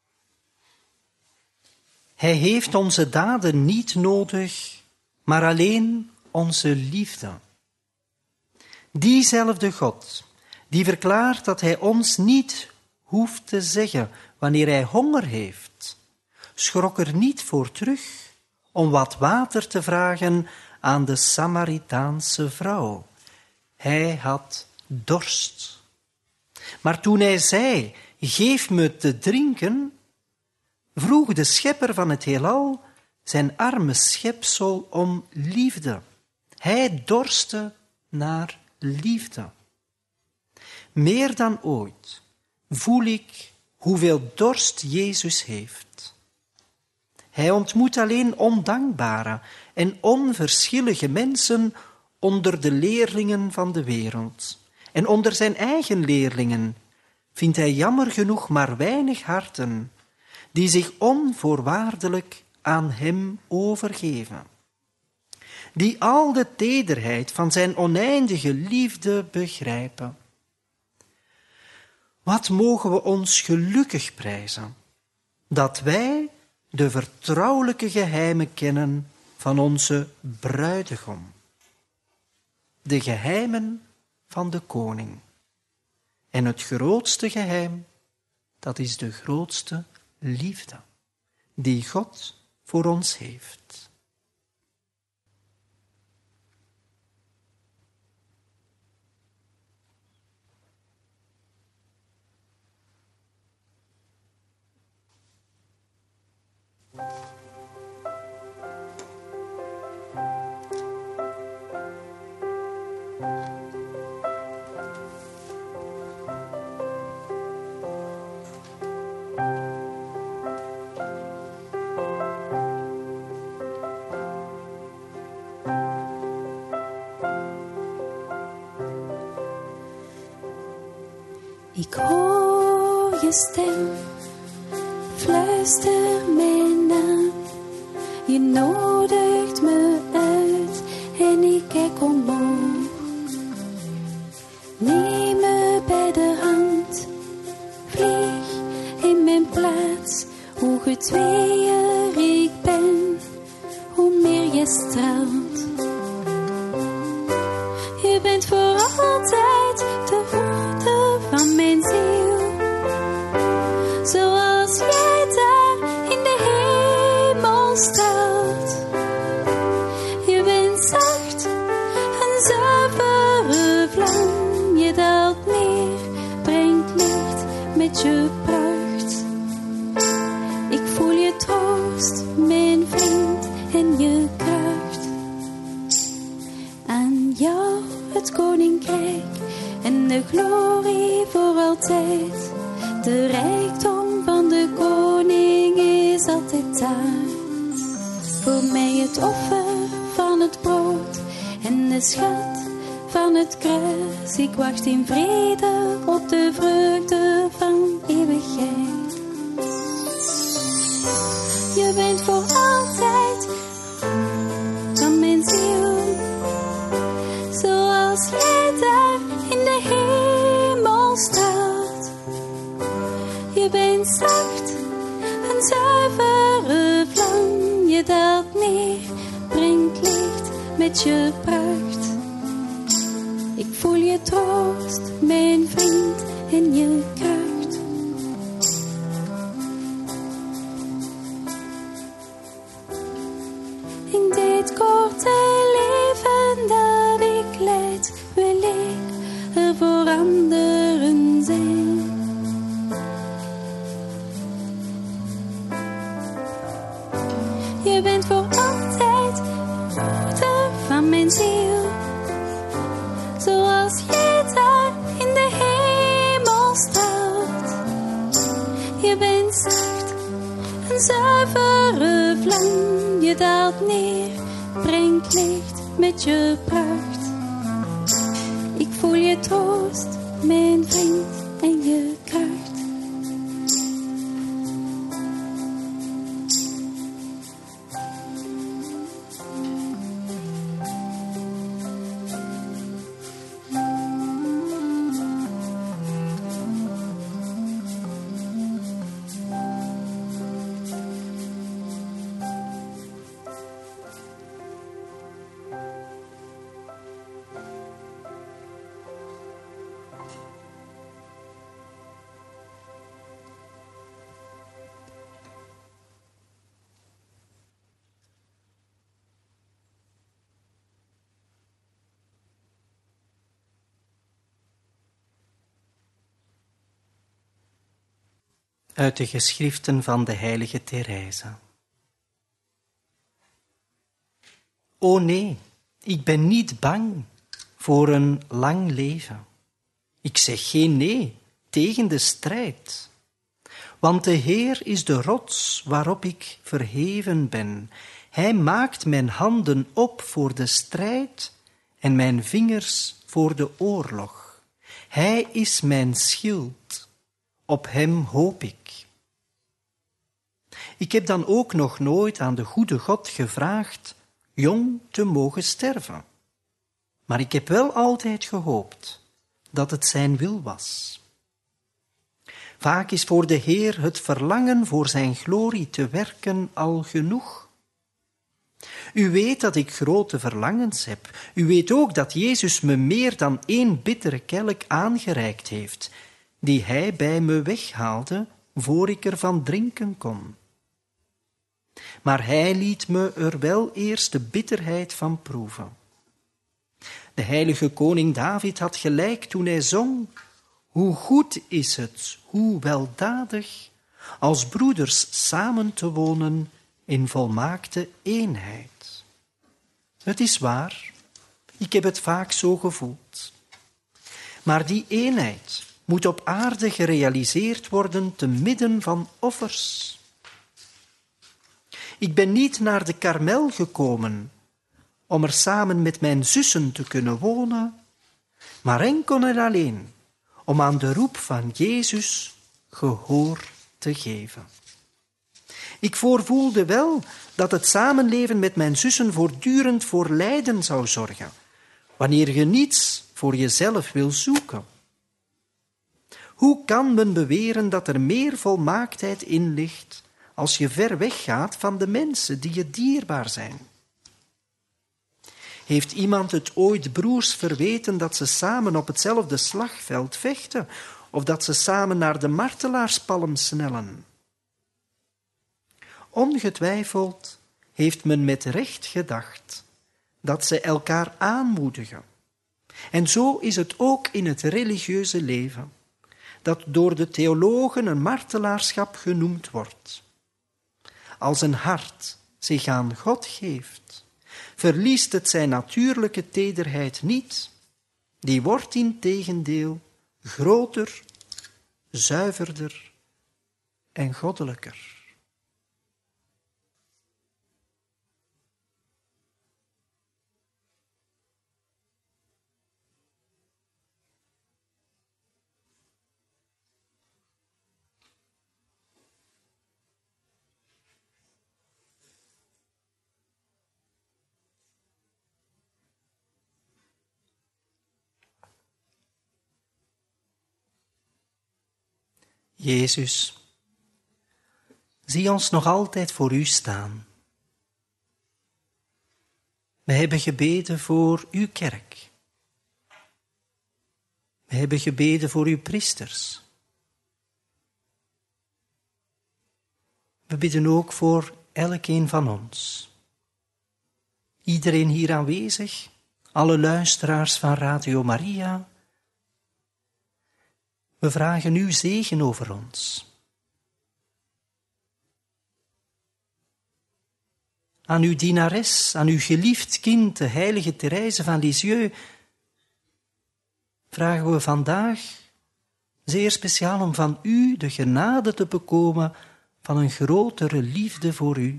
Hij heeft onze daden niet nodig, maar alleen onze liefde. Diezelfde God, die verklaart dat hij ons niet hoeft te zeggen wanneer hij honger heeft, schrok er niet voor terug om wat water te vragen aan de Samaritaanse vrouw. Hij had dorst. Maar toen hij zei, geef me te drinken, vroeg de schepper van het heelal zijn arme schepsel om liefde. Hij dorstte naar liefde. Meer dan ooit voel ik hoeveel dorst Jezus heeft. Hij ontmoet alleen ondankbare en onverschillige mensen onder de leerlingen van de wereld. En onder zijn eigen leerlingen vindt hij jammer genoeg maar weinig harten die zich onvoorwaardelijk aan hem overgeven. Die al de tederheid van zijn oneindige liefde begrijpen. Wat mogen we ons gelukkig prijzen, dat wij de vertrouwelijke geheimen kennen van onze bruidegom. De geheimen van de koning. En het grootste geheim, dat is de grootste liefde, die God voor ons heeft. Ik hoor je stem, fluister mijn naam. Je nodigt me uit en ik kijk omhoog. Neem me bij de hand, vlieg in mijn plaats. Hoe getweeër ik ben, hoe meer je straalt. Je bent voor altijd de hoede van mijn ziel. Zoals jij daar in de hemel straalt. Je bent zacht, een zuivere vlam. Je daalt neer, brengt licht met je pracht. Ik voel je troost, mijn vriend, en je kracht. Aan jou het koninkrijk en de glorie voor altijd. De rijkdom van de koning is altijd daar. Voor mij het offer van het brood en de schat van het kruis. Ik wacht in vrede op de vreugde van eeuwigheid. Je bent voor altijd van mijn ziel. Zoals jij daar in de hemel staat. Je bent zacht, een zuivere vlam. Je daalt neer, brengt licht met je pracht. Ik voel je troost, mijn vriend, en je kracht. In dit korte leven dat ik leid, wil ik er voor anderen zijn. Je bent voor altijd moeder van mijn ziel. Zoals jij daar in de hemel staat. Je bent zacht, een zuivere vlam. Je daalt neer, brengt licht met je pracht. Ik voel je troost, mijn vriend, en je kracht. Uit de geschriften van de heilige Therese. O nee, ik ben niet bang voor een lang leven. Ik zeg geen nee tegen de strijd. Want de Heer is de rots waarop ik verheven ben. Hij maakt mijn handen op voor de strijd en mijn vingers voor de oorlog. Hij is mijn schild. Op hem hoop ik. Ik heb dan ook nog nooit aan de goede God gevraagd jong te mogen sterven. Maar ik heb wel altijd gehoopt dat het zijn wil was. Vaak is voor de Heer het verlangen voor zijn glorie te werken al genoeg. U weet dat ik grote verlangens heb. U weet ook dat Jezus me meer dan 1 bittere kelk aangereikt heeft, die hij bij me weghaalde, voor ik ervan drinken kon. Maar hij liet me er wel eerst de bitterheid van proeven. De heilige koning David had gelijk toen hij zong: hoe goed is het, hoe weldadig, als broeders samen te wonen in volmaakte eenheid. Het is waar, ik heb het vaak zo gevoeld. Maar die eenheid moet op aarde gerealiseerd worden te midden van offers. Ik ben niet naar de Karmel gekomen om er samen met mijn zussen te kunnen wonen, maar enkel en alleen om aan de roep van Jezus gehoor te geven. Ik voorvoelde wel dat het samenleven met mijn zussen voortdurend voor lijden zou zorgen, wanneer je niets voor jezelf wil zoeken. Hoe kan men beweren dat er meer volmaaktheid in ligt als je ver weggaat van de mensen die je dierbaar zijn? Heeft iemand het ooit broers verweten dat ze samen op hetzelfde slagveld vechten, of dat ze samen naar de martelaarspalm snellen? Ongetwijfeld heeft men met recht gedacht dat ze elkaar aanmoedigen. En zo is het ook in het religieuze leven, dat door de theologen een martelaarschap genoemd wordt. Als een hart zich aan God geeft, verliest het zijn natuurlijke tederheid niet. Die wordt integendeel groter, zuiverder en goddelijker. Jezus, zie ons nog altijd voor u staan. We hebben gebeden voor uw kerk. We hebben gebeden voor uw priesters. We bidden ook voor elkeen van ons. Iedereen hier aanwezig, alle luisteraars van Radio Maria. We vragen uw zegen over ons. Aan uw dienares, aan uw geliefd kind, de heilige Therese van Lisieux, vragen we vandaag zeer speciaal om van u de genade te bekomen van een grotere liefde voor u.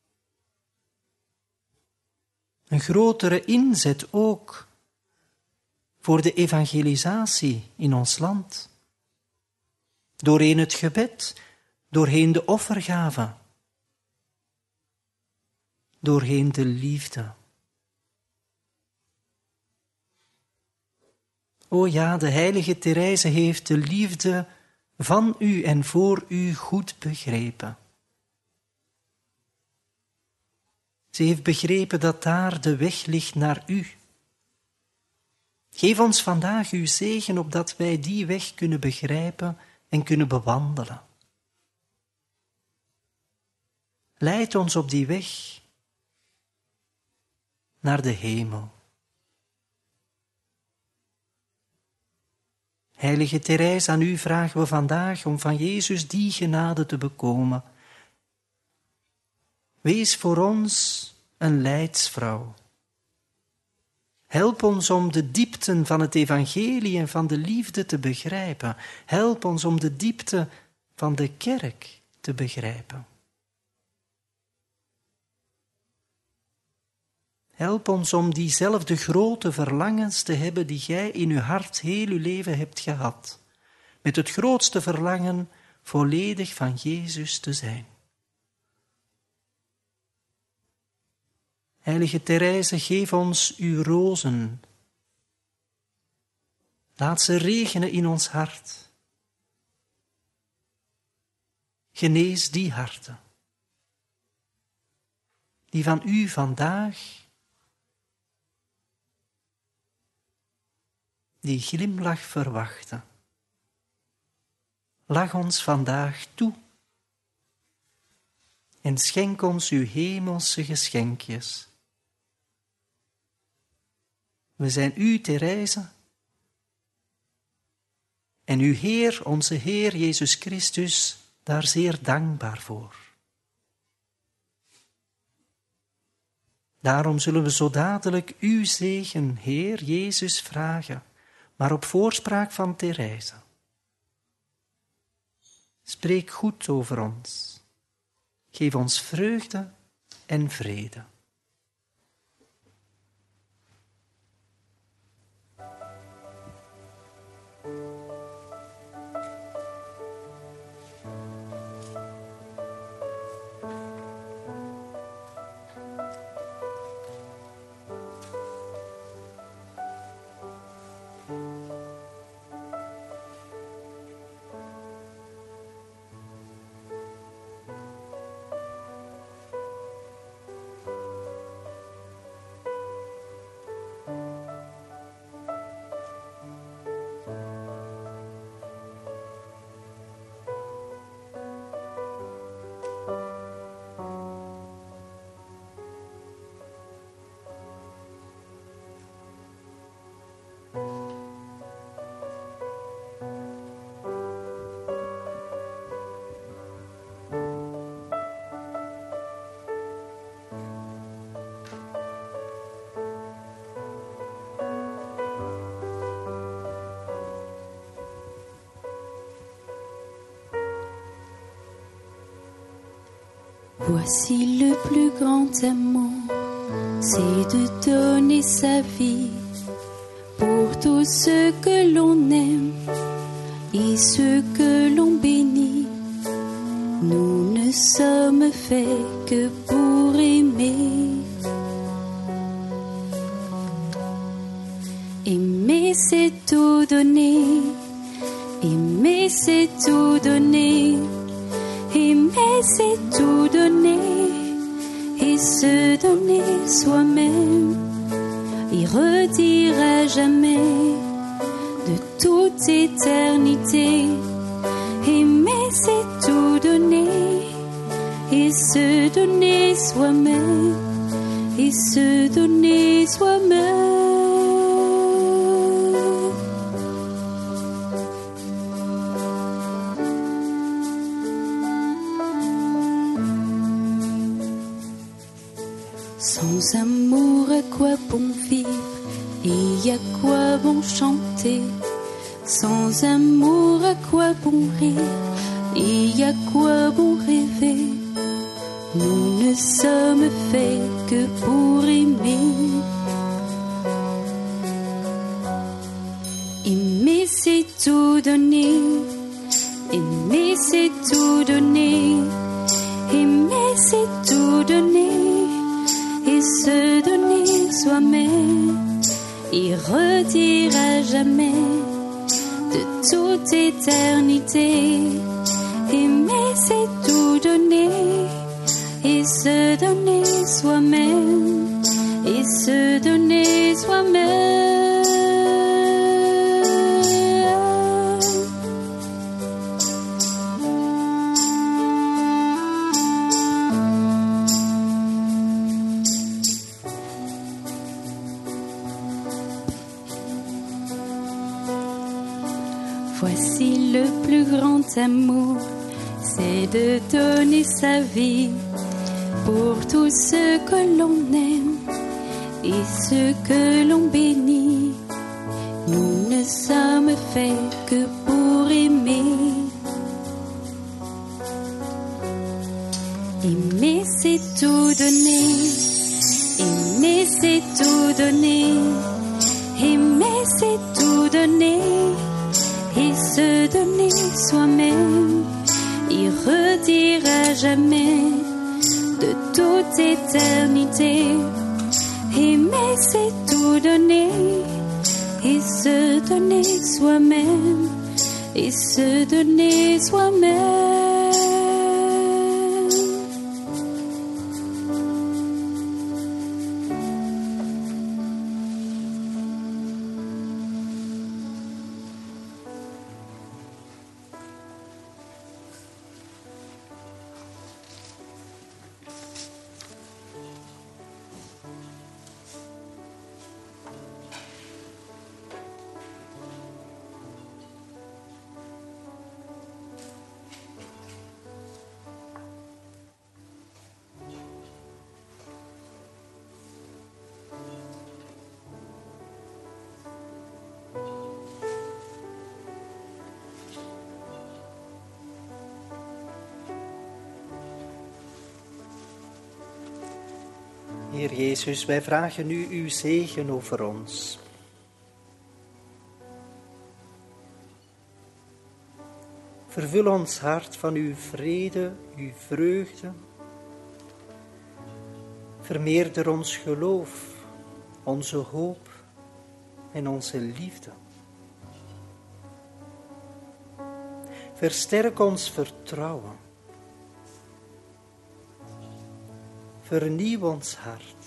Een grotere inzet ook voor de evangelisatie in ons land. Doorheen het gebed, doorheen de offergave, doorheen de liefde. O ja, de heilige Therese heeft de liefde van u en voor u goed begrepen. Ze heeft begrepen dat daar de weg ligt naar u. Geef ons vandaag uw zegen, opdat wij die weg kunnen begrijpen en kunnen bewandelen. Leid ons op die weg naar de hemel. Heilige Therese, aan u vragen we vandaag om van Jezus die genade te bekomen. Wees voor ons een leidsvrouw. Help ons om de diepten van het evangelie en van de liefde te begrijpen. Help ons om de diepte van de kerk te begrijpen. Help ons om diezelfde grote verlangens te hebben die jij in uw hart heel uw leven hebt gehad. Met het grootste verlangen volledig van Jezus te zijn. Heilige Therese, geef ons uw rozen. Laat ze regenen in ons hart. Genees die harten, die van u vandaag die glimlach verwachten. Lach ons vandaag toe en schenk ons uw hemelse geschenkjes. We zijn u, Therese, en uw Heer, onze Heer Jezus Christus, daar zeer dankbaar voor. Daarom zullen we zo dadelijk uw zegen, Heer Jezus, vragen, maar op voorspraak van Therese. Spreek goed over ons. Geef ons vreugde en vrede. Voici le plus grand amour, c'est de donner sa vie pour tous ceux que l'on aime et ceux que l'on bénit. Nous ne sommes faits que pour aimer. Aimer, c'est tout donner. Aimer, c'est tout donner. Aimer, c'est tout donner et se donner soi-même et redire à jamais de toute éternité. Aimer, c'est tout donner et se donner soi-même et se donner soi-même. Sans amour, à quoi bon vivre et à quoi bon chanter? Sans amour, à quoi bon rire et à quoi bon rêver? Nous ne sommes faits que pour aimer. Aimer, c'est tout donner. Aimer, c'est tout donner. Aimer, c'est tout donner. Et se donner soi-même et redire à jamais de toute éternité. Aimer, c'est tout donner et se donner soi-même et se donner soi-même. Voici le plus grand amour, c'est de donner sa vie pour tous ceux que l'on aime et ceux que l'on bénit. Nous ne sommes faits que pour aimer. Aimer, c'est tout donner. Aimer, c'est tout donner. Aimer, c'est tout donner. Et se donner soi-même, y redire à jamais de toute éternité. Aimer, c'est tout donner. Et se donner soi-même. Et se donner soi-même. Heer Jezus, wij vragen u uw zegen over ons. Vervul ons hart van uw vrede, uw vreugde. Vermeerder ons geloof, onze hoop en onze liefde. Versterk ons vertrouwen. Vernieuw ons hart.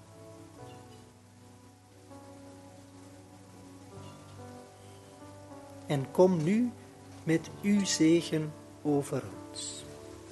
En kom nu met uw zegen over ons.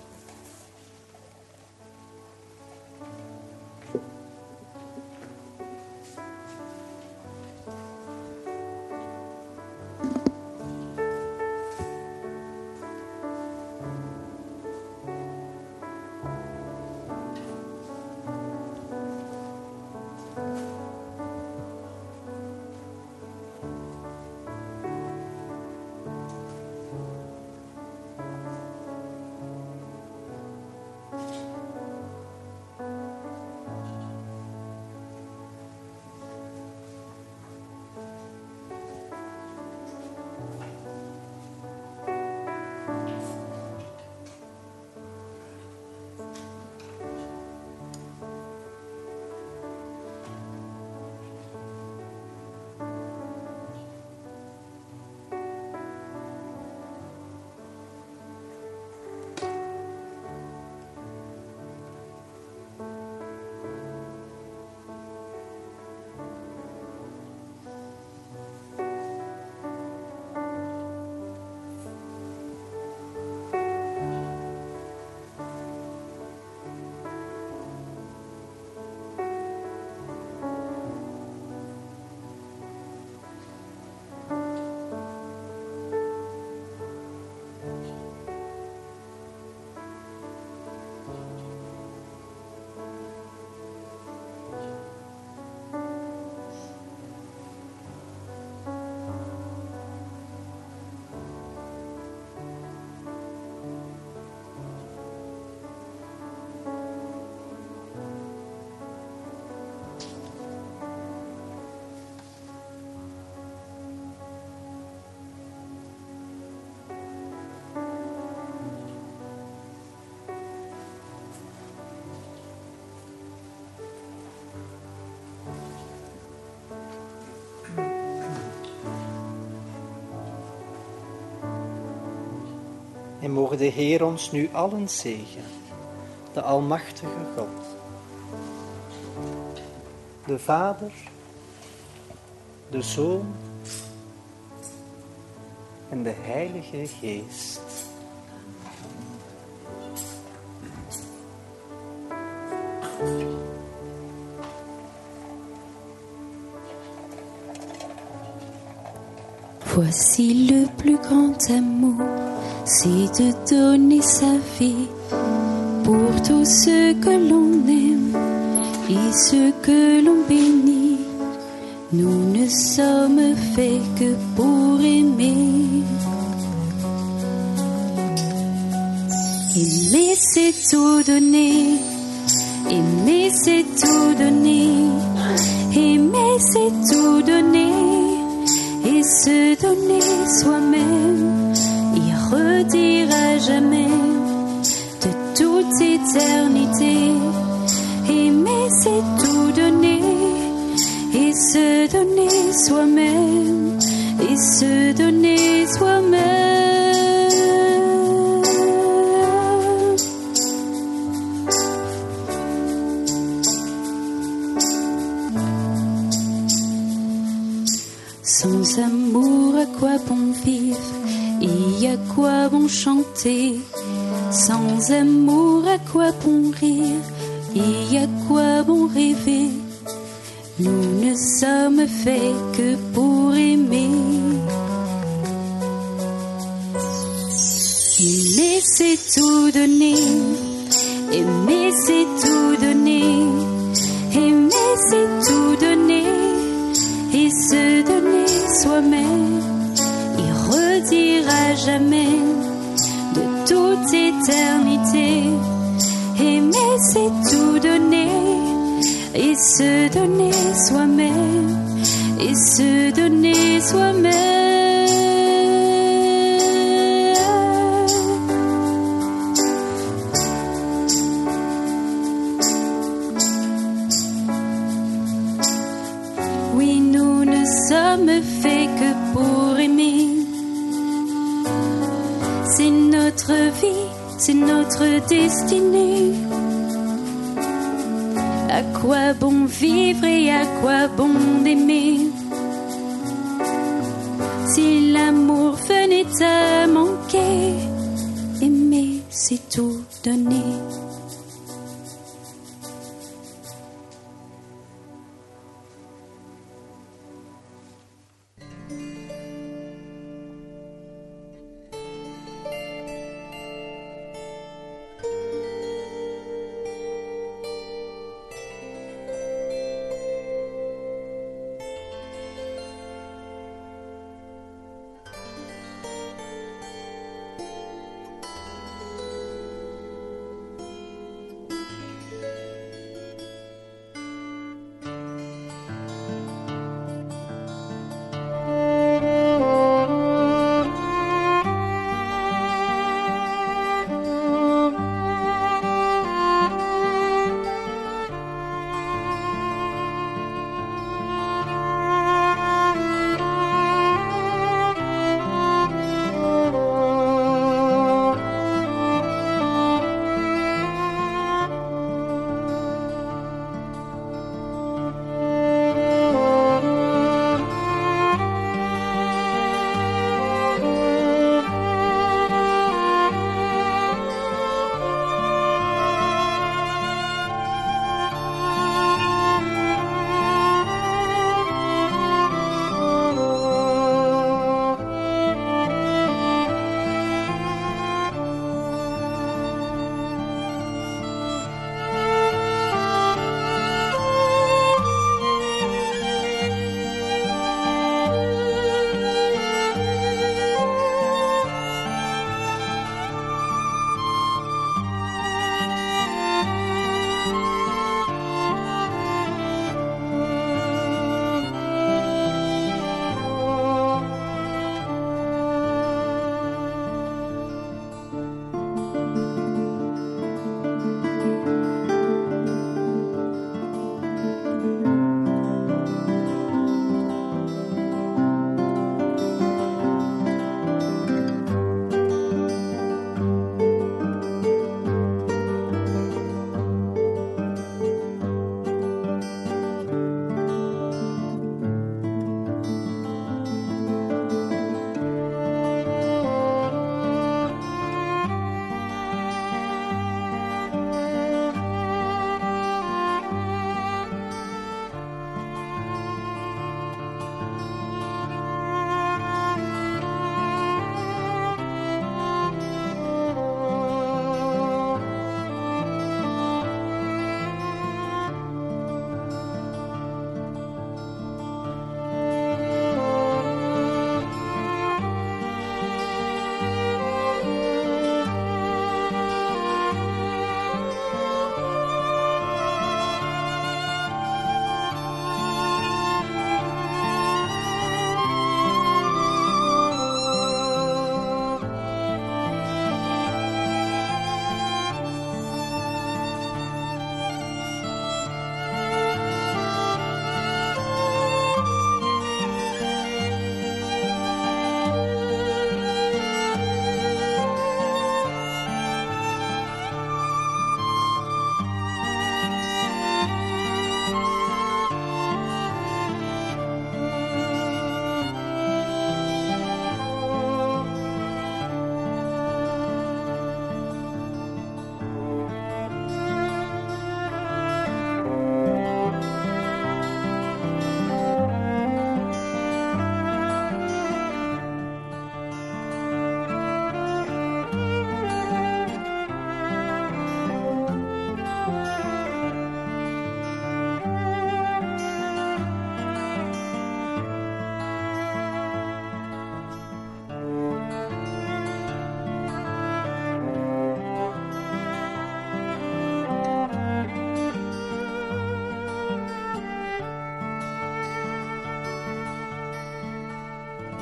En mogen de Heer ons nu allen zegen, de Almachtige God, de Vader, de Zoon en de Heilige Geest. Voici le plus grand amour, c'est de donner sa vie pour tous ceux que l'on aime et ceux que l'on bénit. Nous ne sommes faits que pour aimer. Aimer, c'est tout donner. Aimer, c'est tout donner. Aimer, c'est tout donner. Et se donner soi-même, y redire à jamais de toute éternité. Aimer, c'est tout donner. Et se donner soi-même. Et se donner soi-même. Sans amour, à quoi bon vivre et à quoi bon chanter? Sans amour, à quoi bon rire et à quoi bon rêver? Nous ne sommes faits que pour aimer. Aimer, c'est tout donner. Aimer, c'est tout donner. Aimer, c'est tout donner. Et se donner soi-même, et redire à jamais de toute éternité. Aimer, c'est tout donner, et se donner soi-même, et se donner soi-même. Oui, nous ne sommes faits que pour aimer. C'est notre vie, c'est notre destinée. À quoi bon vivre et à quoi bon aimer? Si l'amour venait à manquer, aimer, c'est tout donner.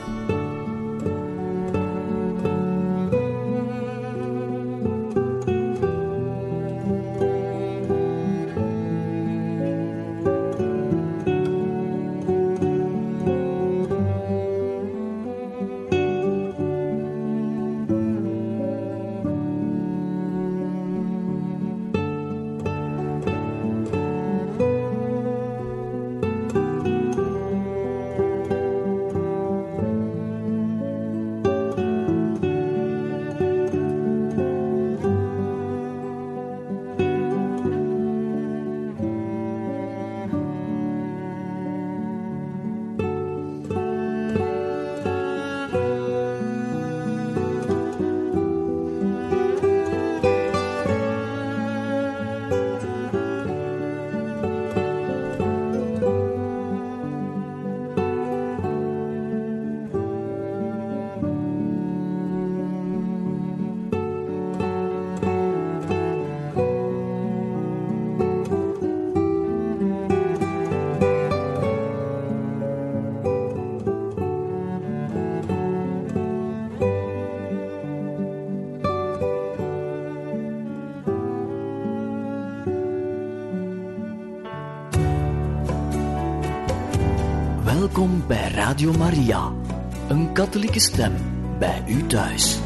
Welkom bij Radio Maria, een katholieke stem bij u thuis.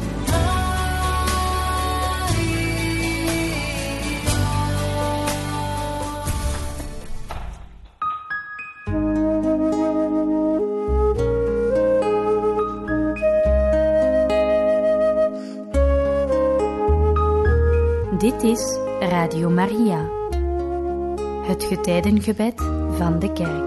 Dit is Radio Maria, het getijdengebed van de kerk.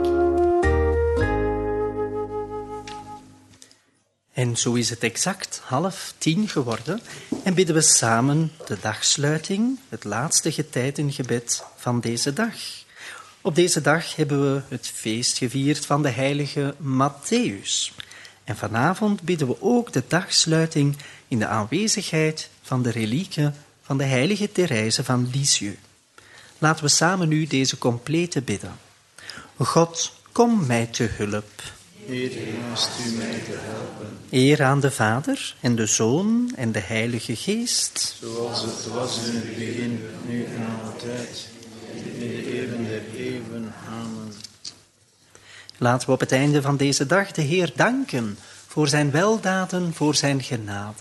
En zo is het exact 9:30 geworden en bidden we samen de dagsluiting, het laatste getijdengebed van deze dag. Op deze dag hebben we het feest gevierd van de heilige Mattheüs. En vanavond bidden we ook de dagsluiting in de aanwezigheid van de relieken van de heilige Therese van Lisieux. Laten we samen nu deze complete bidden. God, kom mij te hulp. Heer, haast u mij te helpen. Eer aan de Vader en de Zoon en de Heilige Geest. Zoals het was in het begin, nu en altijd, in de eeuwen der eeuwen. Amen. Laten we op het einde van deze dag de Heer danken voor zijn weldaden, voor zijn genade.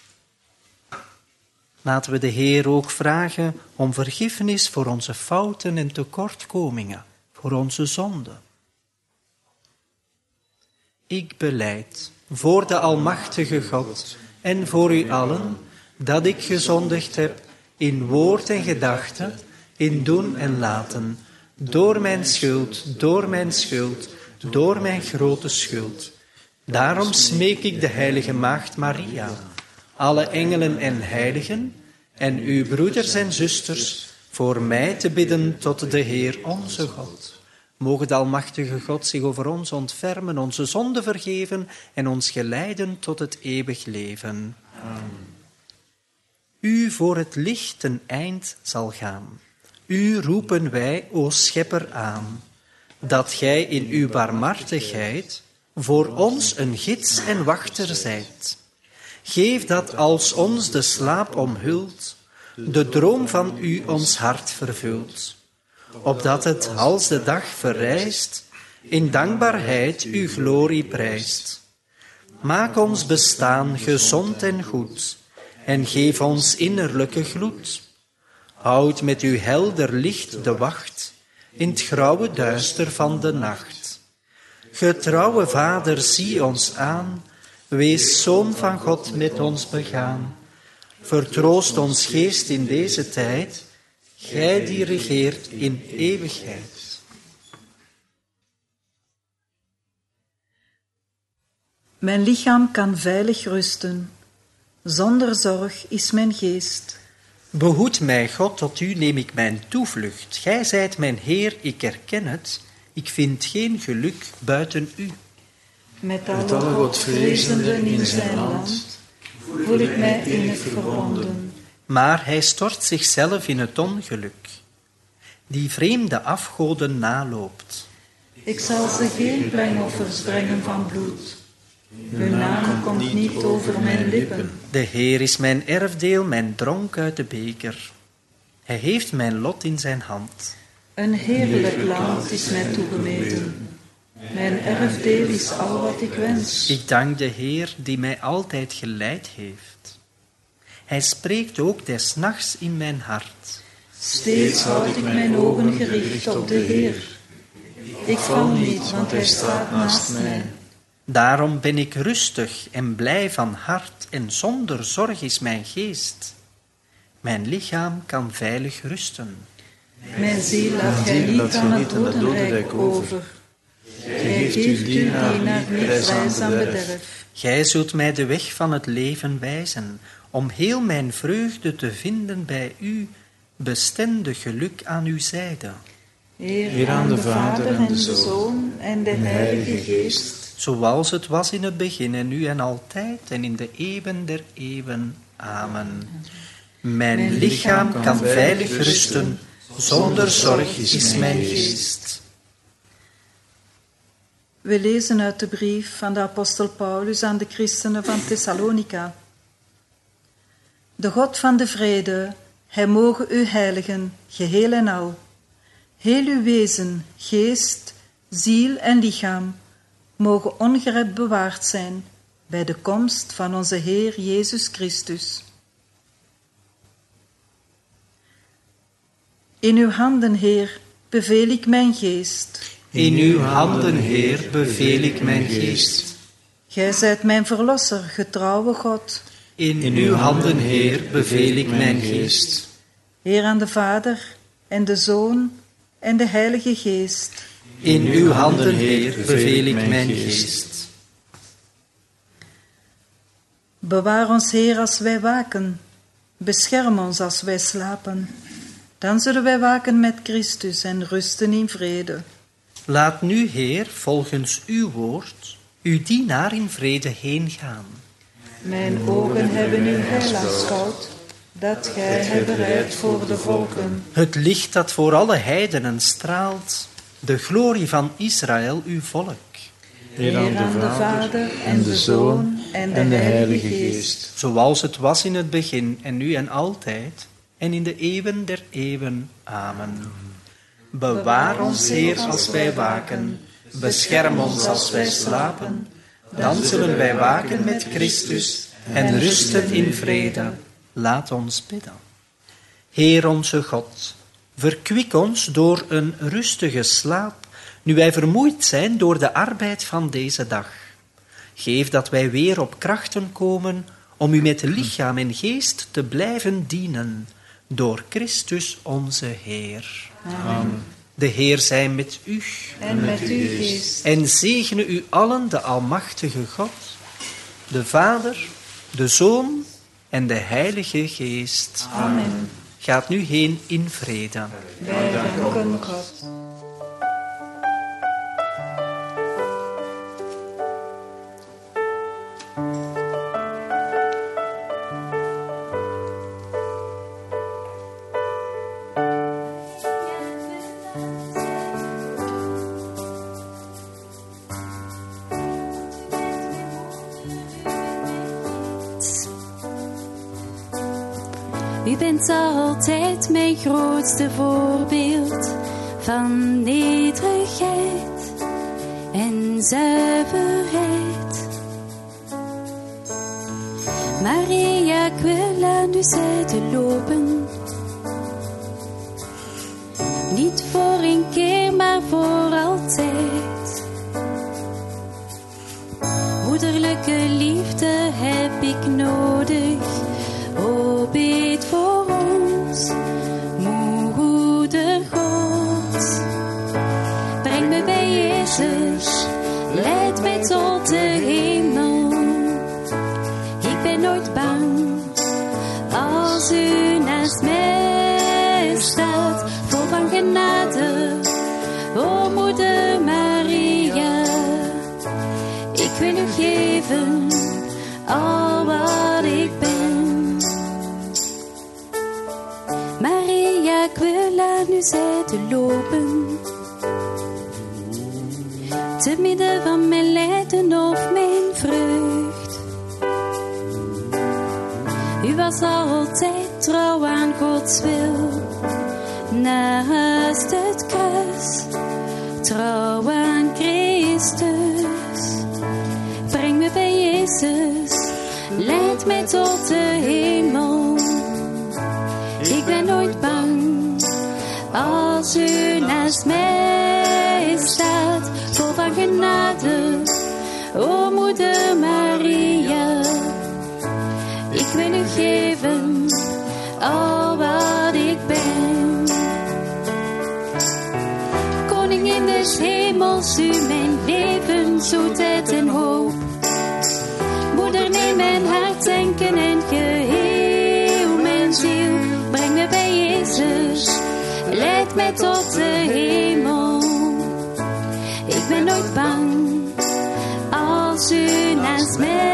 Laten we de Heer ook vragen om vergiffenis voor onze fouten en tekortkomingen, voor onze zonden. Ik belijd voor de Almachtige God en voor u allen dat ik gezondigd heb in woord en gedachte, in doen en laten, door mijn schuld, door mijn grote schuld. Daarom smeek ik de heilige Maagd Maria, alle engelen en heiligen en uw broeders en zusters voor mij te bidden tot de Heer onze God. Mogen de Almachtige God zich over ons ontfermen, onze zonden vergeven en ons geleiden tot het eeuwig leven. Amen. U voor het licht een eind zal gaan. U roepen wij, o Schepper, aan, dat gij in uw barmhartigheid voor ons een gids en wachter zijt. Geef dat als ons de slaap omhult, de droom van u ons hart vervult, opdat het als de dag verrijst, in dankbaarheid uw glorie prijst. Maak ons bestaan gezond en goed, en geef ons innerlijke gloed. Houd met uw helder licht de wacht, in het grauwe duister van de nacht. Getrouwe Vader, zie ons aan, wees Zoon van God met ons begaan. Vertroost ons geest in deze tijd, gij die regeert in eeuwigheid. Mijn lichaam kan veilig rusten, zonder zorg is mijn geest. Behoed mij, God, tot u neem ik mijn toevlucht. Gij zijt mijn Heer, ik erken het, ik vind geen geluk buiten u. Met alle Godvrezenden in zijn land voel ik mij innig verbonden. Maar hij stort zichzelf in het ongeluk, die vreemde afgoden naloopt. Ik zal ze geen plengoffers brengen van bloed, Uw naam komt niet over mijn lippen. De Heer is mijn erfdeel, mijn dronk uit de beker. Hij heeft mijn lot in zijn hand. Een heerlijk land is mij toegemeten. Mijn erfdeel is al wat ik wens. Ik dank de Heer die mij altijd geleid heeft. Hij spreekt ook des nachts in mijn hart. Steeds houd ik mijn ogen gericht op de Heer. Ik val niet, want Hij staat naast mij. Daarom ben ik rustig en blij van hart en zonder zorg is mijn geest. Mijn lichaam kan veilig rusten. Mijn ziel laat Gij niet aan het dodenrijk over. Gij geeft uw dienaar niet prijs aan bederf. Gij zult mij de weg van het leven wijzen, om heel mijn vreugde te vinden bij u, bestendig geluk aan uw zijde. Eer aan de Vader en de Zoon en de Heilige Geest. Zoals het was in het begin en nu en altijd en in de eeuwen der eeuwen. Amen. Mijn lichaam kan veilig rusten, zonder zorg is mijn geest. We lezen uit de brief van de apostel Paulus aan de christenen van Thessalonica. De God van de vrede, Hij moge u heiligen, geheel en al. Heel uw wezen, geest, ziel en lichaam, mogen ongerept bewaard zijn bij de komst van onze Heer Jezus Christus. In uw handen, Heer, beveel ik mijn geest. In uw handen, Heer, beveel ik mijn geest. Gij zijt mijn verlosser, getrouwe God. In uw handen, Heer, beveel ik mijn geest. Heer aan de Vader en de Zoon en de Heilige Geest. In uw handen, Heer, beveel ik mijn geest. Bewaar ons, Heer, als wij waken. Bescherm ons als wij slapen. Dan zullen wij waken met Christus en rusten in vrede. Laat nu, Heer, volgens uw woord, uw dienaar in vrede heen gaan. Mijn ogen hebben uw heil aanschouwd, dat gij hebt bereid voor de volken. Het licht dat voor alle heidenen straalt, de glorie van Israël, uw volk. Heer aan de Vader en de Zoon en de Heilige Geest. Zoals het was in het begin en nu en altijd en in de eeuwen der eeuwen. Amen. Bewaar ons, Heer, als wij waken. Bescherm ons als wij slapen. Dan zullen wij waken met Christus en rusten in vrede. Laat ons bidden. Heer onze God, verkwik ons door een rustige slaap, nu wij vermoeid zijn door de arbeid van deze dag. Geef dat wij weer op krachten komen om u met lichaam en geest te blijven dienen, door Christus onze Heer. Amen. De Heer zij met u. En met uw geest. En zegene u allen de Almachtige God, de Vader, de Zoon en de Heilige Geest. Amen. Gaat nu heen in vrede. Wij danken God. U bent altijd mijn grootste voorbeeld van nederigheid en zuiverheid. Maria, ik wil aan uw zijde lopen. Niet voor een keer, maar voor altijd. Moederlijke liefde heb ik nodig. O, bid voor ons, moeder God. Breng me bij Jezus, leid mij tot de hemel. Ik ben nooit bang als u naast mij staat. Vol van genade, o moeder Maria. Ik wil u geven al wat ik ben. Maria, ik wil aan uw zijde lopen. Te midden van mijn lijden of mijn vreugde. was altijd trouw aan Gods wil. Naast het kruis, trouw aan Christus. Breng me bij Jezus, leid mij tot de hemel. Ik ben nooit bang als u naast mij staat. Vol van genade, o moeder Maria. Ik wil u geven al wat ik ben. Koningin des hemels, u mijn leven, zoetheid en hoop. Moeder, neem mijn hart, denken en geheel mijn ziel. Breng me bij Jezus, leid mij tot de hemel. Ik ben nooit bang als u naast mij